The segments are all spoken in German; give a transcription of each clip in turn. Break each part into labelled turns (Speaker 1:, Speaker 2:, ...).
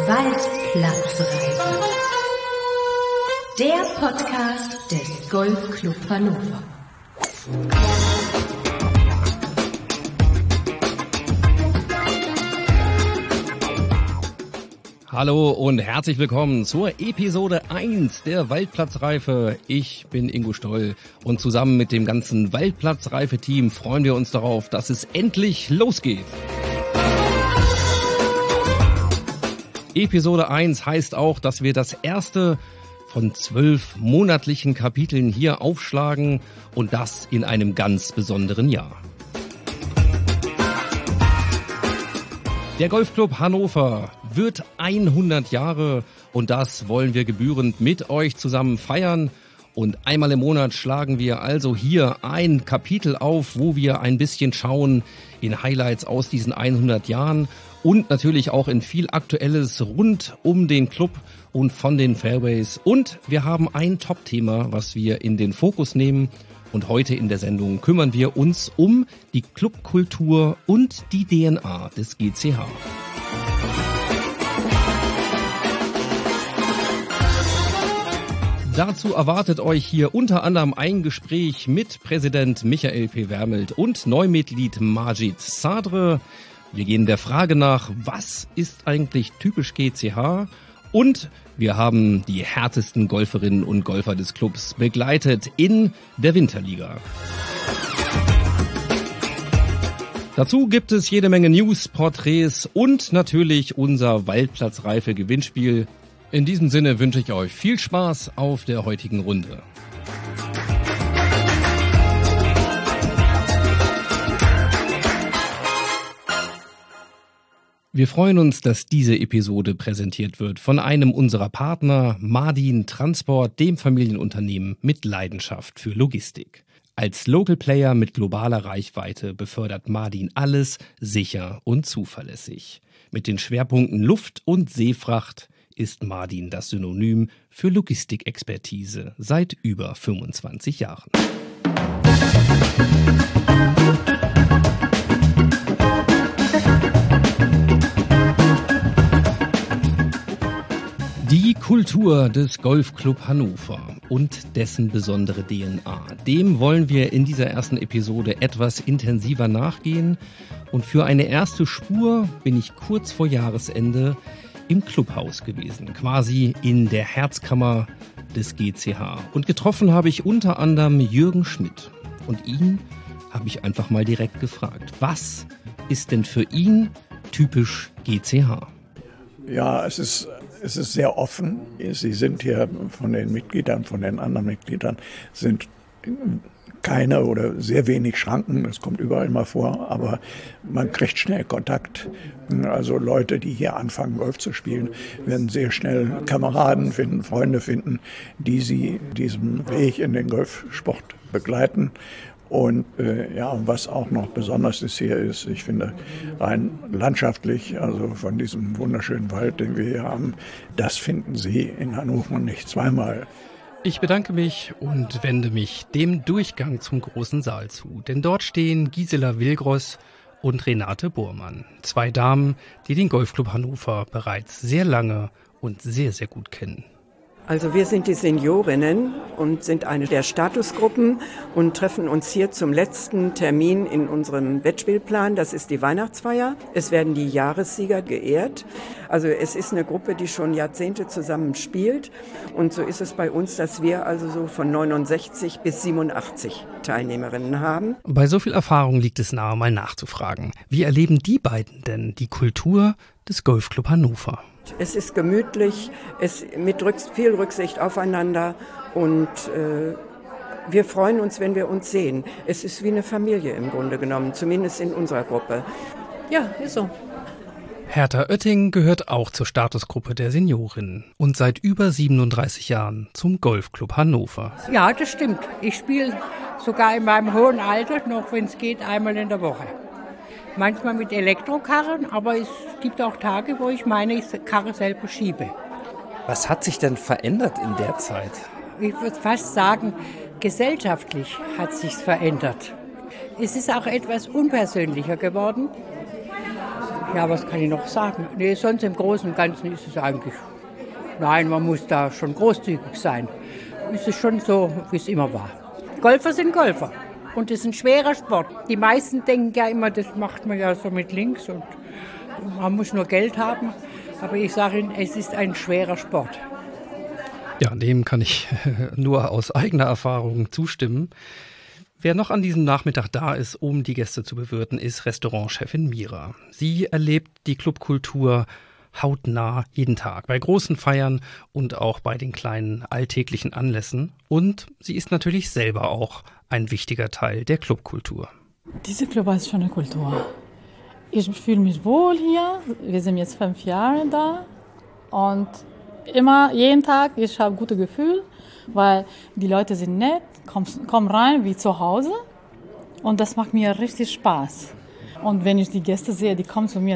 Speaker 1: Waldplatzreife. Der Podcast des Golfclub Hannover.
Speaker 2: Hallo und herzlich willkommen zur Episode 1 der Waldplatzreife. Ich bin Ingo Stoll und zusammen mit dem ganzen Waldplatzreife-Team freuen wir uns darauf, dass es endlich losgeht. Episode 1 heißt auch, dass wir das erste von 12 monatlichen Kapiteln hier aufschlagen und das in einem ganz besonderen Jahr. Der Golfclub Hannover wird 100 Jahre und das wollen wir gebührend mit euch zusammen feiern. Und einmal im Monat schlagen wir also hier ein Kapitel auf, wo wir ein bisschen schauen in Highlights aus diesen 100 Jahren und natürlich auch in viel Aktuelles rund um den Club und von den Fairways. Und wir haben ein Top-Thema, was wir in den Fokus nehmen. Und heute in der Sendung kümmern wir uns um die Clubkultur und die DNA des GCH. Dazu erwartet euch hier unter anderem ein Gespräch mit Präsident Michael P. Wermelt und Neumitglied Majid Sadre. Wir gehen der Frage nach, was ist eigentlich typisch GCH? Und wir haben die härtesten Golferinnen und Golfer des Clubs begleitet in der Winterliga. Dazu gibt es jede Menge News, Porträts und natürlich unser Waldplatzreife-Gewinnspiel. In diesem Sinne wünsche ich euch viel Spaß auf der heutigen Runde. Wir freuen uns, dass diese Episode präsentiert wird von einem unserer Partner, Mardin Transport, dem Familienunternehmen mit Leidenschaft für Logistik. Als Local Player mit globaler Reichweite befördert Mardin alles sicher und zuverlässig. Mit den Schwerpunkten Luft- und Seefracht ist Mardin das Synonym für Logistikexpertise seit über 25 Jahren. Die Kultur des Golfclub Hannover und dessen besondere DNA, dem wollen wir in dieser ersten Episode etwas intensiver nachgehen. Und für eine erste Spur bin ich kurz vor Jahresende im Clubhaus gewesen, quasi in der Herzkammer des GCH. Und getroffen habe ich unter anderem Jürgen Schmidt. Und ihn habe ich einfach mal direkt gefragt, was ist denn für ihn typisch GCH?
Speaker 3: Ja, es ist sehr offen. Sie sind hier von den Mitgliedern, von den anderen Mitgliedern, sind keine oder sehr wenig Schranken. Das kommt überall mal vor, aber man kriegt schnell Kontakt. Also Leute, die hier anfangen, Golf zu spielen, werden sehr schnell Kameraden finden, Freunde finden, die sie diesem Weg in den Golfsport begleiten. Und was auch noch besonders ist hier ist, ich finde, rein landschaftlich, also von diesem wunderschönen Wald, den wir hier haben, das finden Sie in Hannover nicht zweimal.
Speaker 2: Ich bedanke mich und wende mich dem Durchgang zum großen Saal zu, denn dort stehen Gisela Wilgross und Renate Bormann, zwei Damen, die den Golfclub Hannover bereits sehr lange und sehr, sehr gut kennen.
Speaker 4: Also wir sind die Seniorinnen und sind eine der Statusgruppen und treffen uns hier zum letzten Termin in unserem Wettspielplan. Das ist die Weihnachtsfeier. Es werden die Jahressieger geehrt. Also es ist eine Gruppe, die schon Jahrzehnte zusammen spielt. Und so ist es bei uns, dass wir also so von 69 bis 87 Teilnehmerinnen haben.
Speaker 2: Bei so viel Erfahrung liegt es nahe, mal nachzufragen. Wie erleben die beiden denn die Kultur des Golfclub Hannover?
Speaker 4: Es ist gemütlich, mit viel Rücksicht aufeinander und wir freuen uns, wenn wir uns sehen. Es ist wie eine Familie im Grunde genommen, zumindest in unserer Gruppe. Ja, ist so.
Speaker 2: Hertha Oetting gehört auch zur Statusgruppe der Seniorinnen und seit über 37 Jahren zum Golfclub Hannover.
Speaker 5: Ja, das stimmt. Ich spiele sogar in meinem hohen Alter noch, wenn es geht, einmal in der Woche. Manchmal mit Elektrokarren, aber es gibt auch Tage, wo ich meine Karre selber schiebe.
Speaker 2: Was hat sich denn verändert in der Zeit?
Speaker 5: Ich würde fast sagen, gesellschaftlich hat sich's verändert. Es ist auch etwas unpersönlicher geworden. Ja, was kann ich noch sagen? Nee, sonst im Großen und Ganzen ist es eigentlich, nein, man muss da schon großzügig sein. Es ist schon so, wie es immer war. Golfer sind Golfer und es ist ein schwerer Sport. Die meisten denken ja immer, das macht man ja so mit links und man muss nur Geld haben. Aber ich sage Ihnen, es ist ein schwerer Sport.
Speaker 2: Ja, dem kann ich nur aus eigener Erfahrung zustimmen. Wer noch an diesem Nachmittag da ist, um die Gäste zu bewirten, ist Restaurantchefin Mira. Sie erlebt die Clubkultur hautnah jeden Tag, bei großen Feiern und auch bei den kleinen alltäglichen Anlässen. Und sie ist natürlich selber auch ein wichtiger Teil der Clubkultur.
Speaker 6: Diese Club ist schon eine Kultur. Ich fühle mich wohl hier. Wir sind jetzt 5 Jahre da und jeden Tag, ich habe ein gutes Gefühl, weil die Leute sind nett, kommen rein wie zu Hause und das macht mir richtig Spaß. Und wenn ich die Gäste sehe, die kommen zu mir,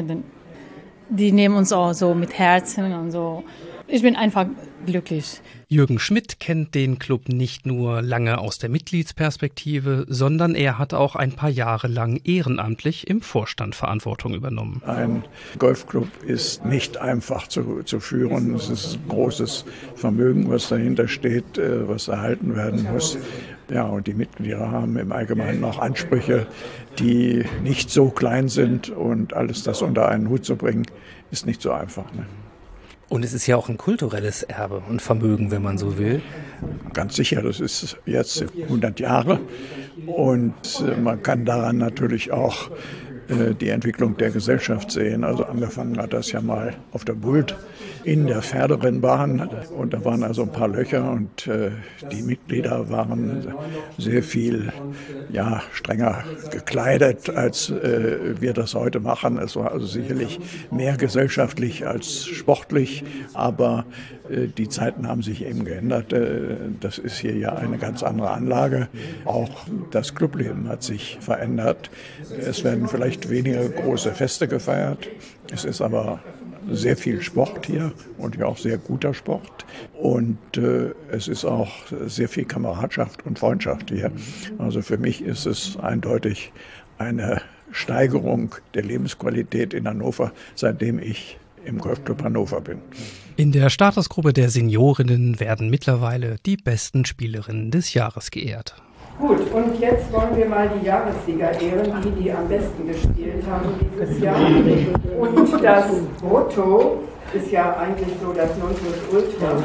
Speaker 6: die nehmen uns auch so mit Herzen und so. Ich bin einfach glücklich.
Speaker 2: Jürgen Schmidt kennt den Club nicht nur lange aus der Mitgliedsperspektive, sondern er hat auch ein paar Jahre lang ehrenamtlich im Vorstand Verantwortung übernommen.
Speaker 3: Ein Golfclub ist nicht einfach zu führen. Es ist ein großes Vermögen, was dahinter steht, was erhalten werden muss. Ja, und die Mitglieder haben im Allgemeinen auch Ansprüche, die nicht so klein sind. Und alles das unter einen Hut zu bringen, ist nicht so einfach, ne?
Speaker 2: Und es ist ja auch ein kulturelles Erbe und Vermögen, wenn man so will.
Speaker 3: Ganz sicher, das ist jetzt 100 Jahre und man kann daran natürlich auch die Entwicklung der Gesellschaft sehen. Also angefangen hat das ja mal auf der Bult in der Pferderennbahn und da waren also ein paar Löcher und die Mitglieder waren sehr viel strenger gekleidet, als wir das heute machen. Es war also sicherlich mehr gesellschaftlich als sportlich, aber die Zeiten haben sich eben geändert. Das ist hier ja eine ganz andere Anlage. Auch das Clubleben hat sich verändert. Es werden vielleicht weniger große Feste gefeiert. Es ist aber sehr viel Sport hier und ja auch sehr guter Sport. Und es ist auch sehr viel Kameradschaft und Freundschaft hier. Also für mich ist es eindeutig eine Steigerung der Lebensqualität in Hannover, seitdem ich im Golfclub Hannover bin.
Speaker 2: In der Statusgruppe der Seniorinnen werden mittlerweile die besten Spielerinnen des Jahres geehrt.
Speaker 4: Gut, und jetzt wollen wir mal die Jahressieger ehren, die am besten gespielt haben dieses Jahr. Und das Brutto ist ja eigentlich so das Nonplusultra.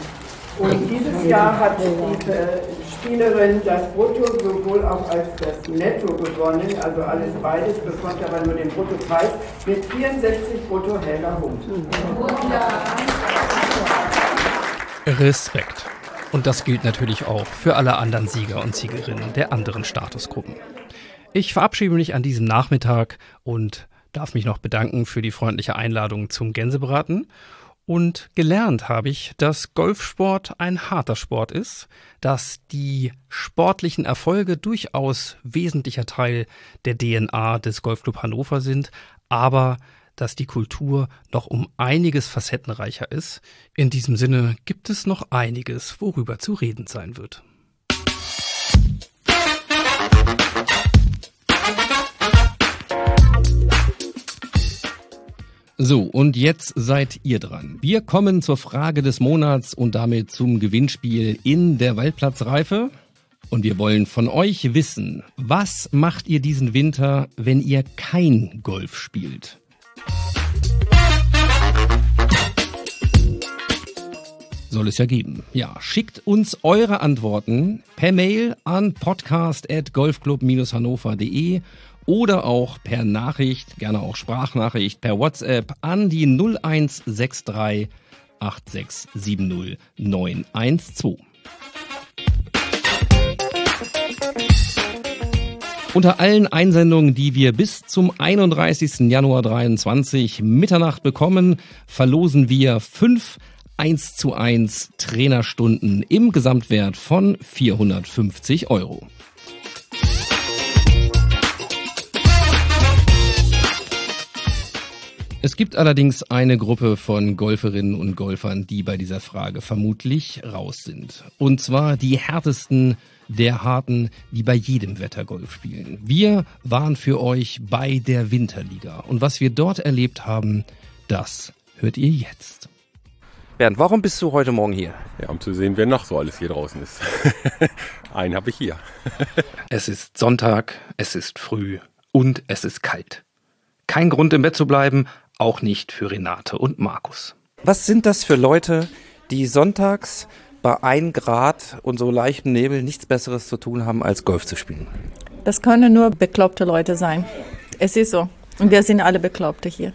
Speaker 4: Und dieses Jahr hat die Spielerin das Brutto sowohl auch als das Netto gewonnen, also alles beides, bekommt aber nur den Bruttopreis mit 64 Brutto Helga Hund.
Speaker 2: Respekt. Und das gilt natürlich auch für alle anderen Sieger und Siegerinnen der anderen Statusgruppen. Ich verabschiede mich an diesem Nachmittag und darf mich noch bedanken für die freundliche Einladung zum Gänsebraten. Und gelernt habe ich, dass Golfsport ein harter Sport ist, dass die sportlichen Erfolge durchaus wesentlicher Teil der DNA des Golfclub Hannover sind, aber dass die Kultur noch um einiges facettenreicher ist. In diesem Sinne gibt es noch einiges, worüber zu reden sein wird. So, und jetzt seid ihr dran. Wir kommen zur Frage des Monats und damit zum Gewinnspiel in der Waldplatzreife. Und wir wollen von euch wissen, was macht ihr diesen Winter, wenn ihr kein Golf spielt? Soll es ja geben. Ja, schickt uns eure Antworten per Mail an podcast@golfclub-hannover.de oder auch per Nachricht, gerne auch Sprachnachricht, per WhatsApp an die 0163 8670 912. Unter allen Einsendungen, die wir bis zum 31. Januar 2023 Mitternacht bekommen, verlosen wir 5 1:1 Trainerstunden im Gesamtwert von 450 €. Es gibt allerdings eine Gruppe von Golferinnen und Golfern, die bei dieser Frage vermutlich raus sind. Und zwar die härtesten der Harten, die bei jedem Wetter Golf spielen. Wir waren für euch bei der Winterliga. Und was wir dort erlebt haben, das hört ihr jetzt.
Speaker 7: Bernd, warum bist du heute Morgen hier?
Speaker 8: Ja, um zu sehen, wer noch so alles hier draußen ist. Einen habe ich hier.
Speaker 2: Es ist Sonntag, es ist früh und es ist kalt. Kein Grund im Bett zu bleiben, auch nicht für Renate und Markus.
Speaker 7: Was sind das für Leute, die sonntags bei 1 Grad und so leichtem Nebel nichts Besseres zu tun haben, als Golf zu spielen?
Speaker 6: Das können nur bekloppte Leute sein. Es ist so. Und wir sind alle Bekloppte hier.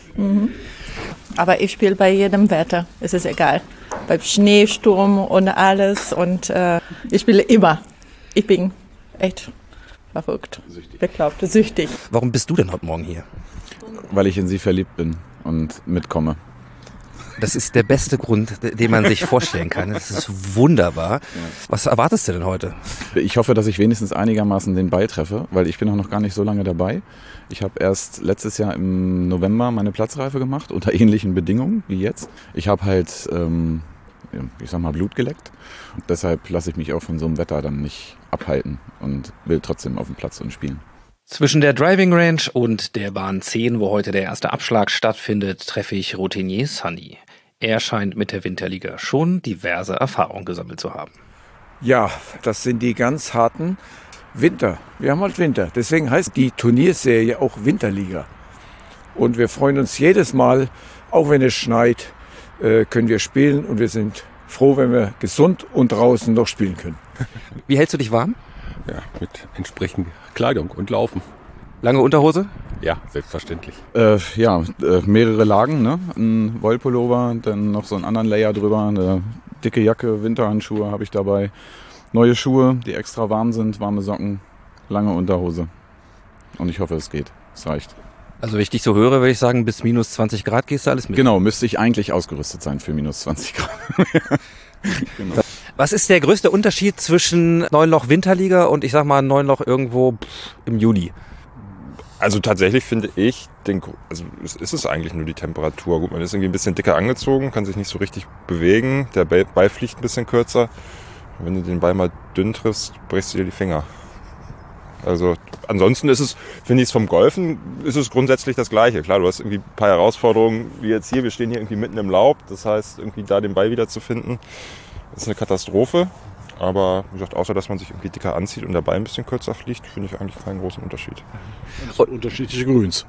Speaker 6: Aber ich spiele bei jedem Wetter. Es ist egal. Beim Schneesturm und alles. Und ich spiele immer. Ich bin echt verrückt. Bekloppt, süchtig.
Speaker 7: Warum bist du denn heute Morgen hier?
Speaker 9: Weil ich in sie verliebt bin und mitkomme.
Speaker 7: Das ist der beste Grund, den man sich vorstellen kann. Das ist wunderbar. Was erwartest du denn heute?
Speaker 9: Ich hoffe, dass ich wenigstens einigermaßen den Ball treffe, weil ich bin auch noch gar nicht so lange dabei. Ich habe erst letztes Jahr im November meine Platzreife gemacht, unter ähnlichen Bedingungen wie jetzt. Ich habe halt, Blut geleckt. Und deshalb lasse ich mich auch von so einem Wetter dann nicht abhalten und will trotzdem auf dem Platz und spielen.
Speaker 2: Zwischen der Driving Range und der Bahn 10, wo heute der erste Abschlag stattfindet, treffe ich Routinier Sunny. Er scheint mit der Winterliga schon diverse Erfahrungen gesammelt zu haben.
Speaker 10: Ja, das sind die ganz harten Winter. Wir haben halt Winter. Deswegen heißt die Turnierserie auch Winterliga. Und wir freuen uns jedes Mal, auch wenn es schneit, können wir spielen. Und wir sind froh, wenn wir gesund und draußen noch spielen können.
Speaker 7: Wie hältst du dich warm?
Speaker 8: Ja, mit entsprechender Kleidung und Laufen.
Speaker 7: Lange Unterhose?
Speaker 8: Ja, selbstverständlich.
Speaker 9: Mehrere Lagen, ne? Ein Wollpullover, dann noch so einen anderen Layer drüber, eine dicke Jacke, Winterhandschuhe habe ich dabei, neue Schuhe, die extra warm sind, warme Socken, lange Unterhose. Und ich hoffe, es geht. Es reicht.
Speaker 7: Also wenn ich dich so höre, würde ich sagen, bis minus 20 Grad gehst du alles mit.
Speaker 9: Genau, müsste ich eigentlich ausgerüstet sein für minus 20 Grad.
Speaker 7: Genau. Was ist der größte Unterschied zwischen 9-Loch Winterliga und ich sag mal 9-Loch irgendwo im Juli?
Speaker 11: Also tatsächlich finde ich, es ist eigentlich nur die Temperatur. Gut, man ist irgendwie ein bisschen dicker angezogen, kann sich nicht so richtig bewegen, der Ball fliegt ein bisschen kürzer. Wenn du den Ball mal dünn triffst, brichst du dir die Finger. Also ansonsten finde ich es vom Golfen, ist es grundsätzlich das Gleiche. Klar, du hast irgendwie ein paar Herausforderungen, wie jetzt hier, wir stehen hier irgendwie mitten im Laub. Das heißt, irgendwie da den Ball wieder zu finden, ist eine Katastrophe. Aber wie gesagt, außer dass man sich irgendwie dicker anzieht und der Ball ein bisschen kürzer fliegt, finde ich eigentlich keinen großen Unterschied.
Speaker 12: Es sind unterschiedliche Grüns.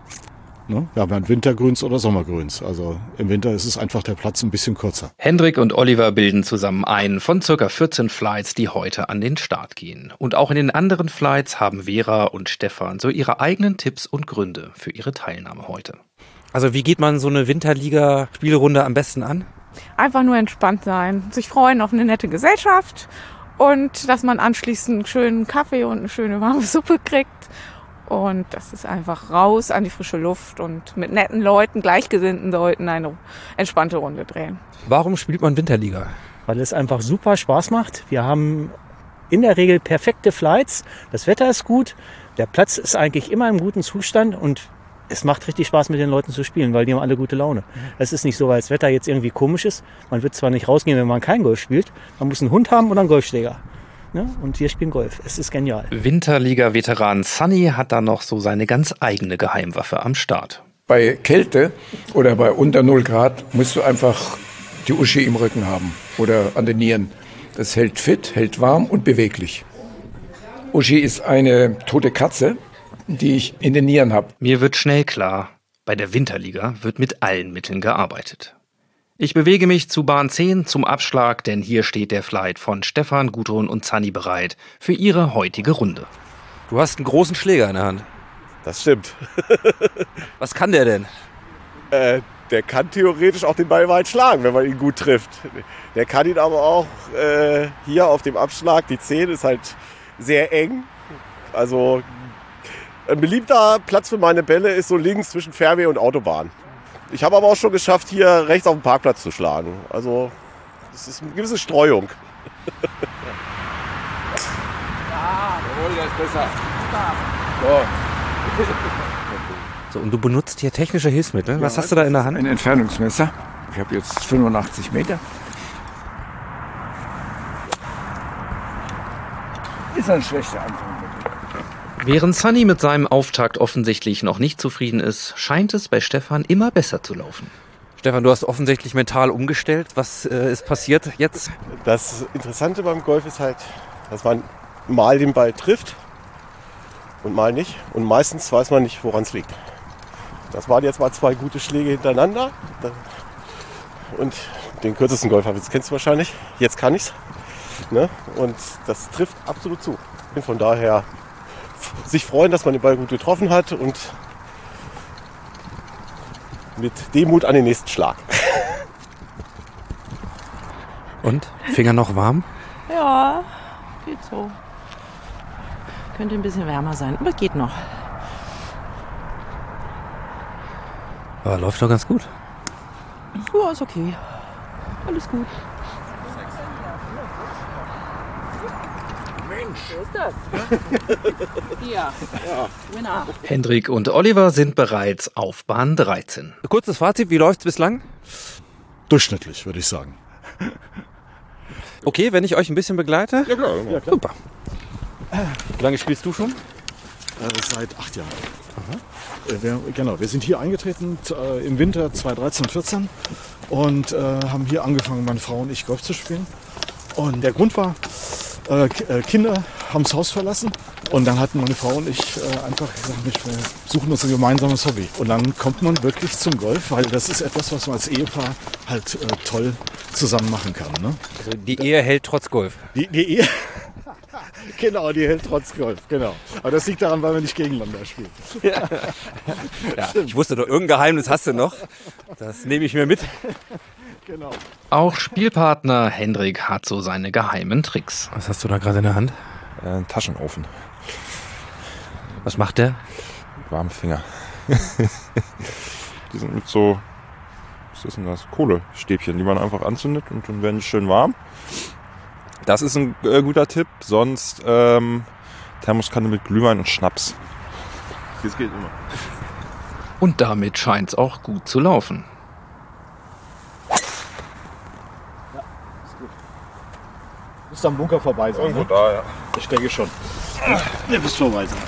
Speaker 12: Ne? Wir haben Wintergrüns oder Sommergrüns. Also im Winter ist es einfach der Platz ein bisschen kürzer.
Speaker 2: Hendrik und Oliver bilden zusammen einen von ca. 14 Flights, die heute an den Start gehen. Und auch in den anderen Flights haben Vera und Stefan so ihre eigenen Tipps und Gründe für ihre Teilnahme heute.
Speaker 7: Also wie geht man so eine Winterliga-Spielrunde am besten an?
Speaker 13: Einfach nur entspannt sein, sich freuen auf eine nette Gesellschaft und dass man anschließend einen schönen Kaffee und eine schöne warme Suppe kriegt. Und das ist einfach raus an die frische Luft und mit netten Leuten, gleichgesinnten Leuten eine entspannte Runde drehen.
Speaker 7: Warum spielt man Winterliga?
Speaker 14: Weil es einfach super Spaß macht. Wir haben in der Regel perfekte Flights, das Wetter ist gut, der Platz ist eigentlich immer im guten Zustand und es macht richtig Spaß, mit den Leuten zu spielen, weil die haben alle gute Laune. Es ist nicht so, weil das Wetter jetzt irgendwie komisch ist. Man wird zwar nicht rausgehen, wenn man kein Golf spielt. Man muss einen Hund haben oder einen Golfschläger. Ja, und wir spielen Golf. Es ist genial.
Speaker 2: Winterliga-Veteran Sunny hat da noch so seine ganz eigene Geheimwaffe am Start.
Speaker 10: Bei Kälte oder bei unter 0 Grad musst du einfach die Uschi im Rücken haben oder an den Nieren. Das hält fit, hält warm und beweglich. Uschi ist eine tote Katze, die ich in den Nieren habe.
Speaker 2: Mir wird schnell klar, bei der Winterliga wird mit allen Mitteln gearbeitet. Ich bewege mich zu Bahn 10 zum Abschlag, denn hier steht der Flight von Stefan, Gudrun und Sunny bereit für ihre heutige Runde.
Speaker 7: Du hast einen großen Schläger in der Hand.
Speaker 15: Das stimmt.
Speaker 7: Was kann der denn?
Speaker 15: Der kann theoretisch auch den Ball weit schlagen, wenn man ihn gut trifft. Der kann ihn aber auch hier auf dem Abschlag, die 10 ist halt sehr eng. Also ein beliebter Platz für meine Bälle ist so links zwischen Fairway und Autobahn. Ich habe aber auch schon geschafft, hier rechts auf dem Parkplatz zu schlagen. Also es ist eine gewisse Streuung.
Speaker 10: Ja, jawohl, das ist besser. So.
Speaker 7: So, und du benutzt hier technische Hilfsmittel. Was hast du da in der Hand?
Speaker 10: Ein Entfernungsmesser. Ich habe jetzt 85 Meter. Ist ein schlechter Anfang.
Speaker 2: Während Sunny mit seinem Auftakt offensichtlich noch nicht zufrieden ist, scheint es bei Stefan immer besser zu laufen.
Speaker 7: Stefan, du hast offensichtlich mental umgestellt. Was ist passiert jetzt?
Speaker 15: Das Interessante beim Golf ist halt, dass man mal den Ball trifft und mal nicht. Und meistens weiß man nicht, woran es liegt. Das waren jetzt mal 2 gute Schläge hintereinander. Und den kürzesten Golfer, das kennst du wahrscheinlich. Jetzt kann ich's. Ne? Und das trifft absolut zu. Und von daher sich freuen, dass man den Ball gut getroffen hat und mit Demut an den nächsten Schlag.
Speaker 7: Und? Finger noch warm?
Speaker 16: Ja, geht so. Könnte ein bisschen wärmer sein, aber geht noch.
Speaker 7: Aber läuft doch ganz gut.
Speaker 16: Ja, ist okay. Alles gut.
Speaker 15: Mensch,
Speaker 16: wo ist das? Hier. Ja. Winner.
Speaker 2: Hendrik und Oliver sind bereits auf Bahn 13.
Speaker 7: Kurzes Fazit, wie läuft's bislang?
Speaker 12: Durchschnittlich, würde ich sagen.
Speaker 7: Okay, wenn ich euch ein bisschen begleite?
Speaker 12: Ja, klar. Ja, klar.
Speaker 7: Super. Wie lange spielst du schon?
Speaker 12: Seit 8 Jahren. Wir sind hier eingetreten im Winter 2013/14 und haben hier angefangen, meine Frau und ich Golf zu spielen. Und der Grund war, Kinder haben das Haus verlassen und dann hatten meine Frau und ich einfach gesagt, wir suchen uns ein gemeinsames Hobby. Und dann kommt man wirklich zum Golf, weil das ist etwas, was man als Ehepaar halt toll zusammen machen kann. Ne?
Speaker 7: Also die Ehe hält trotz Golf.
Speaker 12: Die Ehe... Genau, die hält trotz Golf, genau. Aber das liegt daran, weil wir nicht gegeneinander spielen.
Speaker 7: Ja. Ja, ich wusste doch, irgendein Geheimnis hast du noch. Das nehme ich mir mit.
Speaker 12: Genau.
Speaker 2: Auch Spielpartner Hendrik hat so seine geheimen Tricks.
Speaker 7: Was hast du da gerade in der Hand?
Speaker 11: Ein Taschenofen.
Speaker 7: Was macht der?
Speaker 11: Warme Finger. Die sind mit so, was ist denn das? Kohlestäbchen, die man einfach anzündet und dann werden die schön warm. Das ist ein guter Tipp. Sonst Thermoskanne mit Glühwein und Schnaps. Das geht immer.
Speaker 2: Und damit scheint's auch gut zu laufen.
Speaker 12: Bist am Bunker vorbei sein,
Speaker 11: Irgendwo
Speaker 12: ne?
Speaker 11: da, ja.
Speaker 12: Ich denke schon. Du bist vorbei sein.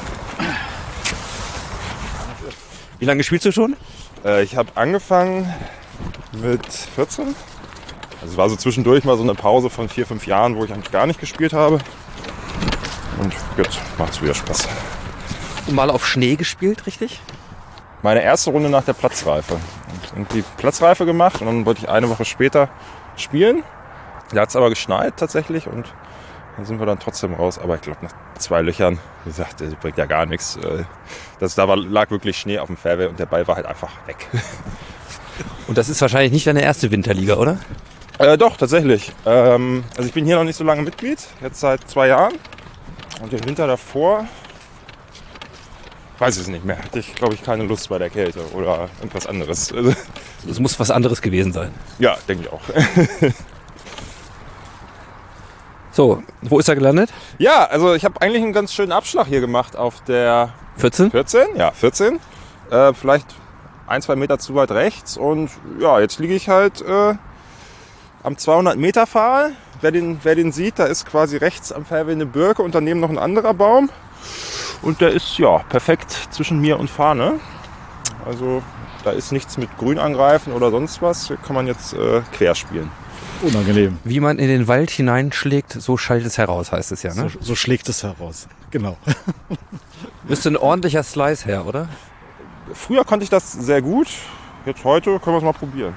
Speaker 7: Wie lange spielst du schon?
Speaker 11: Ich habe angefangen mit 14. Also es war so zwischendurch mal so eine Pause von 4-5 Jahren, wo ich eigentlich gar nicht gespielt habe. Und jetzt macht es wieder Spaß.
Speaker 7: Mal auf Schnee gespielt, richtig?
Speaker 11: Meine erste Runde nach der Platzreife. Und irgendwie Platzreife gemacht und dann wollte ich eine Woche später spielen. Da hat es aber geschneit tatsächlich und dann sind wir dann trotzdem raus. Aber ich glaube nach 2 Löchern, wie gesagt, das bringt ja gar nichts. Lag wirklich Schnee auf dem Fairway und der Ball war halt einfach weg.
Speaker 7: Und das ist wahrscheinlich nicht deine erste Winterliga, oder?
Speaker 11: Doch, tatsächlich. Also ich bin hier noch nicht so lange Mitglied, jetzt seit 2 Jahren. Und den Winter davor, weiß ich es nicht mehr. Hatte ich, glaube ich, keine Lust bei der Kälte oder irgendwas anderes.
Speaker 7: Es muss was anderes gewesen sein.
Speaker 11: Ja, denke ich auch.
Speaker 7: So, wo ist er gelandet?
Speaker 11: Ja, also ich habe eigentlich einen ganz schönen Abschlag hier gemacht auf der
Speaker 7: 14?
Speaker 11: 14, ja, 14. Vielleicht 1-2 Meter zu weit rechts. Und ja, jetzt liege ich halt am 200-Meter-Pfahl. Wer den sieht, da ist quasi rechts am Fairway eine Birke und daneben noch ein anderer Baum. Und der ist ja perfekt zwischen mir und Fahne. Also da ist nichts mit Grün angreifen oder sonst was. Hier kann man jetzt quer spielen.
Speaker 12: Unangenehm.
Speaker 7: Wie man in den Wald hineinschlägt, so schallt es heraus, heißt es ja, ne?
Speaker 12: So schlägt es heraus, genau.
Speaker 7: Bist du ein ordentlicher Slice her, oder?
Speaker 11: Früher konnte ich das sehr gut. Jetzt heute können wir es mal probieren.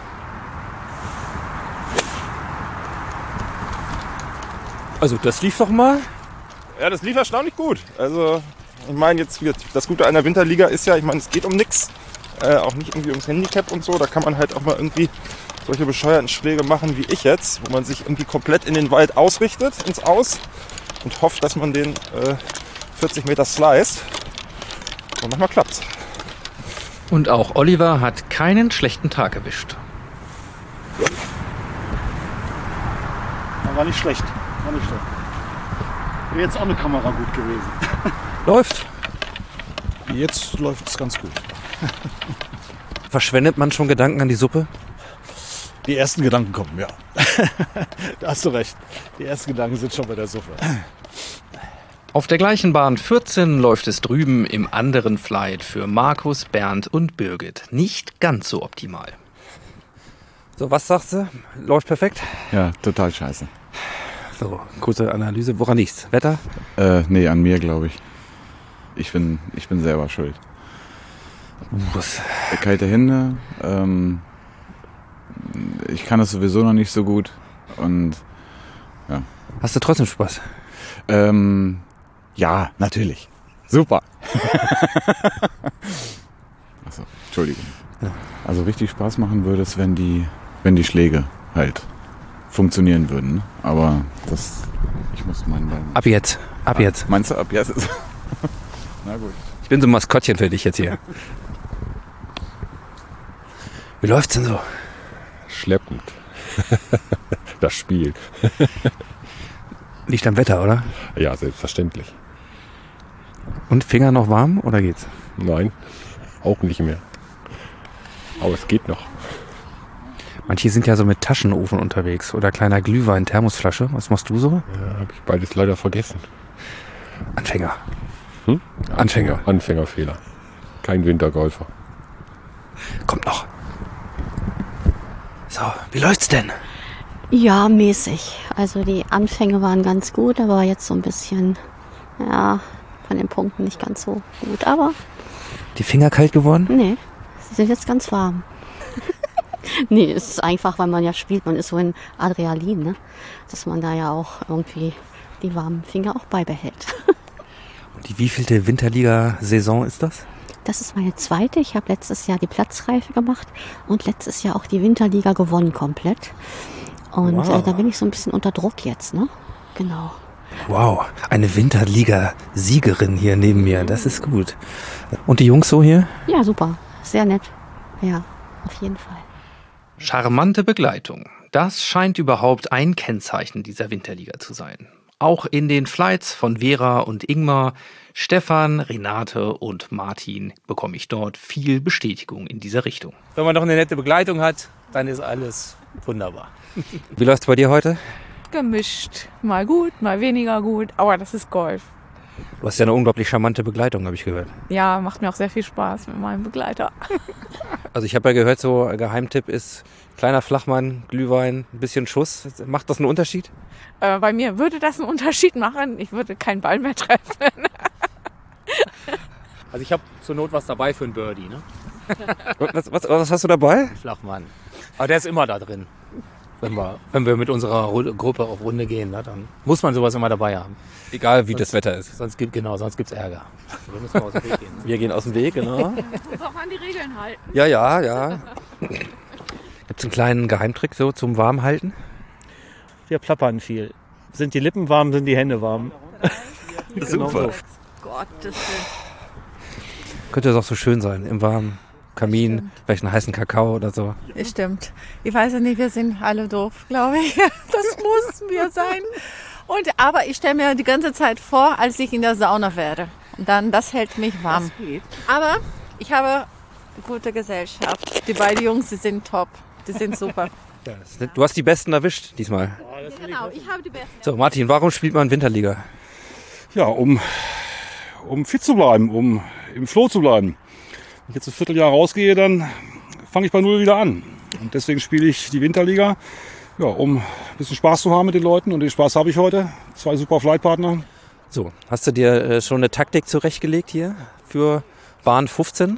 Speaker 7: Also das lief doch mal.
Speaker 11: Ja, das lief erstaunlich gut. Also ich meine jetzt, das Gute an der Winterliga ist ja, ich meine, es geht um nichts. Auch nicht irgendwie ums Handicap und so. Da kann man halt auch mal irgendwie solche bescheuerten Schläge machen wie ich jetzt, wo man sich irgendwie komplett in den Wald ausrichtet, ins Aus und hofft, dass man den 40 Meter sliced. Und manchmal klappt's.
Speaker 2: Und auch Oliver hat keinen schlechten Tag erwischt.
Speaker 12: War nicht schlecht. War nicht schlecht. Wäre jetzt auch eine Kamera gut gewesen.
Speaker 7: Läuft.
Speaker 12: Jetzt läuft es ganz gut.
Speaker 7: Verschwendet man schon Gedanken an die Suppe?
Speaker 12: Die ersten Gedanken kommen, ja. Da hast du recht. Die ersten Gedanken sind schon bei der Suppe.
Speaker 2: Auf der gleichen Bahn 14 läuft es drüben im anderen Flight für Markus, Bernd und Birgit. Nicht ganz so optimal.
Speaker 7: So, was sagst du? Läuft perfekt?
Speaker 9: Ja, total scheiße.
Speaker 7: So, kurze Analyse. Woran liegt's? Wetter?
Speaker 9: Nee, an mir, glaube ich. Ich bin selber schuld. Kalte Hände. Ich kann das sowieso noch nicht so gut. Und ja.
Speaker 7: Hast du trotzdem Spaß?
Speaker 9: Ja, natürlich. Super. Achso, Entschuldigung.
Speaker 7: Ja.
Speaker 9: Also richtig Spaß machen würde es, wenn die Schläge halt funktionieren würden. Ne? Aber ich muss meinen Ball...
Speaker 7: Ab jetzt.
Speaker 9: Meinst du ab jetzt? Na gut.
Speaker 7: Ich bin so ein Maskottchen für dich jetzt hier. Wie läuft's denn so?
Speaker 8: Schleppend. Das Spiel.
Speaker 7: Liegt am Wetter, oder?
Speaker 8: Ja, selbstverständlich.
Speaker 7: Und Finger noch warm oder geht's?
Speaker 8: Nein, auch nicht mehr. Aber es geht noch.
Speaker 7: Manche sind ja so mit Taschenofen unterwegs oder kleiner Glühwein, Thermosflasche. Was machst du so?
Speaker 8: Ja, habe ich beides leider vergessen.
Speaker 7: Anfänger.
Speaker 8: Anfängerfehler. Kein Wintergolfer.
Speaker 7: Kommt noch. So, wie läuft's denn?
Speaker 17: Ja, mäßig. Also die Anfänge waren ganz gut, aber jetzt so ein bisschen, ja, von den Punkten nicht ganz so gut. Aber
Speaker 7: Die Finger kalt geworden?
Speaker 17: nee, sie sind jetzt ganz warm. Nee, es ist einfach, weil man ja spielt, man ist so in Adrenalin, ne? Dass man da ja auch irgendwie die warmen Finger auch beibehält.
Speaker 7: Und die wievielte Winterliga-Saison ist das?
Speaker 17: Das ist meine zweite. Ich habe letztes Jahr die Platzreife gemacht und letztes Jahr auch die Winterliga gewonnen komplett. Und
Speaker 7: Wow.
Speaker 17: da bin ich so ein bisschen unter Druck jetzt, ne? Genau.
Speaker 7: Wow, eine Winterliga-Siegerin hier neben mir. Das ist gut. Und die Jungs so hier?
Speaker 17: Ja, super. Sehr nett. Ja, auf jeden Fall.
Speaker 2: Charmante Begleitung. Das scheint überhaupt ein Kennzeichen dieser Winterliga zu sein. Auch in den Flights von Vera und Ingmar, Stefan, Renate und Martin bekomme ich dort viel Bestätigung in dieser Richtung.
Speaker 14: Wenn man noch eine nette Begleitung hat, dann ist alles wunderbar.
Speaker 7: Wie läuft's bei dir heute?
Speaker 13: Gemischt. Mal gut, mal weniger gut. Aber das ist Golf.
Speaker 7: Du hast ja eine unglaublich charmante Begleitung, habe ich gehört.
Speaker 13: Ja, macht mir auch sehr viel Spaß mit meinem Begleiter.
Speaker 7: Also ich habe ja gehört, so ein Geheimtipp ist kleiner Flachmann, Glühwein, ein bisschen Schuss. Macht das einen Unterschied?
Speaker 13: Bei mir würde das einen Unterschied machen. Ich würde keinen Ball mehr treffen.
Speaker 14: Also ich habe zur Not was dabei für einen Birdie, ne?
Speaker 7: Was hast du dabei?
Speaker 14: Flachmann. Aber der ist immer da drin. Wenn wir mit unserer Gruppe auf Runde gehen, ne, dann muss man sowas immer dabei haben.
Speaker 7: Egal wie das Wetter ist.
Speaker 14: Sonst gibt's Ärger. Wir müssen aus dem Weg gehen.
Speaker 7: Wir gehen aus dem Weg, genau.
Speaker 13: Muss auch an die Regeln halten.
Speaker 7: Ja. Gibt's einen kleinen Geheimtrick so zum Warmhalten?
Speaker 14: Wir plappern viel. Sind die Lippen warm, sind die Hände warm.
Speaker 7: Super.
Speaker 14: So.
Speaker 13: Gottes Willen.
Speaker 7: Könnte das auch so schön sein, im warmen Kamin, vielleicht einen heißen Kakao oder so.
Speaker 13: Stimmt. Ich weiß ja nicht, wir sind alle doof, glaube ich. Das muss mir sein. Aber ich stelle mir die ganze Zeit vor, als ich in der Sauna werde. Das hält mich warm. Aber ich habe gute Gesellschaft. Die beiden Jungs, die sind top. Die sind super.
Speaker 7: Du hast die Besten erwischt diesmal.
Speaker 13: Genau, ich habe die Besten.
Speaker 7: So, Martin, warum spielt man Winterliga?
Speaker 18: Ja, um fit zu bleiben, um im Flow zu bleiben. Wenn ich jetzt ein Vierteljahr rausgehe, dann fange ich bei Null wieder an. Und deswegen spiele ich die Winterliga, ja, um ein bisschen Spaß zu haben mit den Leuten. Und den Spaß habe ich heute. 2 super Flightpartner.
Speaker 7: So, hast du dir schon eine Taktik zurechtgelegt hier für Bahn 15?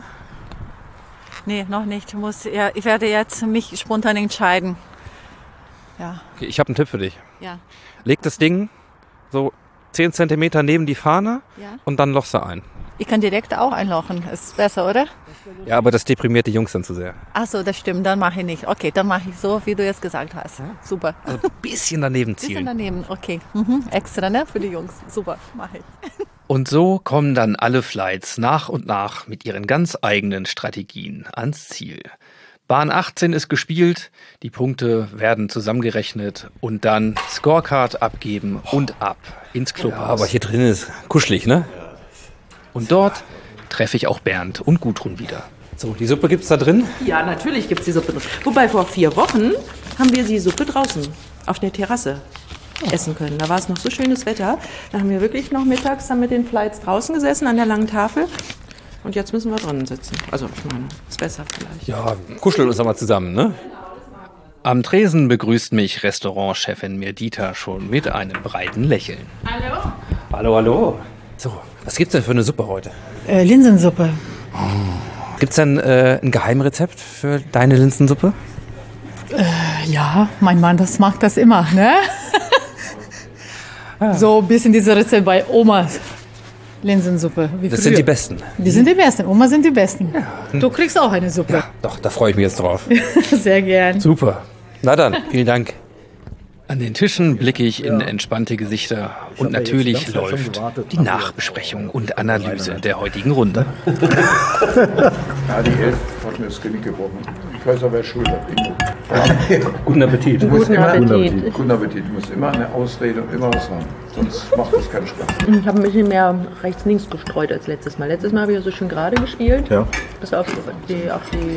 Speaker 13: Nee, noch nicht. Ich werde jetzt mich spontan entscheiden. Ja.
Speaker 7: Okay, ich habe einen Tipp für dich.
Speaker 13: Ja.
Speaker 7: Leg das Ding so 10 cm neben die Fahne
Speaker 13: Ja.
Speaker 7: und dann lochst du ein.
Speaker 13: Ich kann direkt auch einlochen. Ist besser, oder?
Speaker 7: Ja, aber das deprimiert die Jungs dann zu sehr.
Speaker 13: Ach so, das stimmt. Dann mache ich nicht. Okay, dann mache ich so, wie du jetzt gesagt hast. Super.
Speaker 7: Also ein bisschen daneben
Speaker 13: Bisschen
Speaker 7: zielen.
Speaker 13: daneben. Okay. Extra, ne? Für die Jungs. Super. Mache ich.
Speaker 2: Und so kommen dann alle Flights nach und nach mit ihren ganz eigenen Strategien ans Ziel. Bahn 18 ist gespielt, die Punkte werden zusammengerechnet und dann Scorecard abgeben und ab ins Clubhaus.
Speaker 7: Ja, aber hier drin ist kuschelig, ne?
Speaker 2: Und dort treffe ich auch Bernd und Gudrun wieder.
Speaker 7: So, die Suppe gibt's da drin?
Speaker 16: Ja, natürlich gibt es die Suppe drin. Wobei vor 4 Wochen haben wir die Suppe draußen auf der Terrasse essen können. Da war es noch so schönes Wetter. Da haben wir wirklich noch mittags dann mit den Flights draußen gesessen an der langen Tafel. Und jetzt müssen wir drinnen sitzen. Also, ich meine, ist besser vielleicht.
Speaker 2: Ja, kuscheln uns mal zusammen, ne? Am Tresen begrüßt mich Restaurantchefin Mirdita schon mit einem breiten Lächeln.
Speaker 16: Hallo?
Speaker 7: Hallo, hallo. So, was gibt's denn für eine Suppe heute?
Speaker 19: Linsensuppe.
Speaker 7: Gibt's denn ein Geheimrezept für deine Linsensuppe?
Speaker 6: Ja, mein Mann, das macht das immer, ne? So ein bisschen diese Rezept bei Omas. Linsensuppe. Wie
Speaker 7: Das
Speaker 6: früher.
Speaker 7: sind die besten.
Speaker 6: Die sind die besten. Oma sind die besten. Du kriegst auch eine Suppe.
Speaker 7: Doch, da freue ich mich jetzt drauf.
Speaker 6: Sehr gern.
Speaker 7: Super. Na dann, vielen Dank.
Speaker 2: An den Tischen blicke ich in entspannte Gesichter und natürlich läuft die Nachbesprechung und Analyse der heutigen Runde.
Speaker 3: Ja, die 11 hat mir das Genick gebrochen. Ich weiß aber, wer schuld hat.
Speaker 7: Guten Appetit.
Speaker 3: Guten Appetit. Du musst immer eine Ausrede und immer was haben. Sonst macht das keinen Spaß.
Speaker 16: Ich habe ein bisschen mehr rechts-links gestreut als letztes Mal. Letztes Mal habe ich ja so schön gerade gespielt.
Speaker 3: Ja.
Speaker 16: Bis auf 16.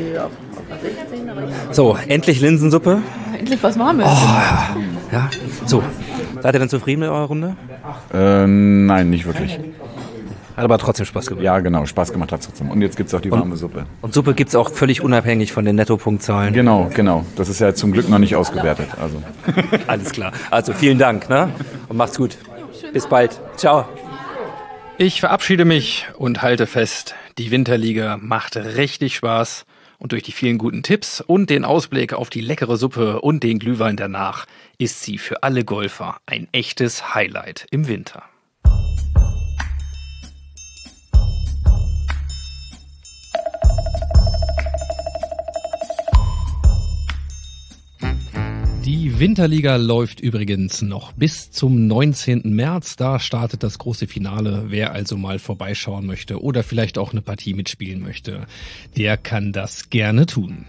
Speaker 7: So, endlich Linsensuppe.
Speaker 16: Endlich was Warmes.
Speaker 7: Ja, so. Seid ihr denn zufrieden mit eurer Runde?
Speaker 9: Nein, nicht wirklich.
Speaker 7: Hat aber trotzdem Spaß gemacht.
Speaker 9: Ja, genau, Spaß gemacht hat trotzdem. Und jetzt gibt es auch die warme Suppe.
Speaker 7: Und Suppe gibt's auch völlig unabhängig von den Nettopunktzahlen.
Speaker 9: Genau. Das ist ja zum Glück noch nicht ausgewertet. Also.
Speaker 7: Alles klar. Also vielen Dank, ne? Und macht's gut. Bis bald. Ciao.
Speaker 2: Ich verabschiede mich und halte fest, die Winterliga macht richtig Spaß. Und durch die vielen guten Tipps und den Ausblick auf die leckere Suppe und den Glühwein danach ist sie für alle Golfer ein echtes Highlight im Winter. Die Winterliga läuft übrigens noch bis zum 19. März. Da startet das große Finale. Wer also mal vorbeischauen möchte oder vielleicht auch eine Partie mitspielen möchte, der kann das gerne tun.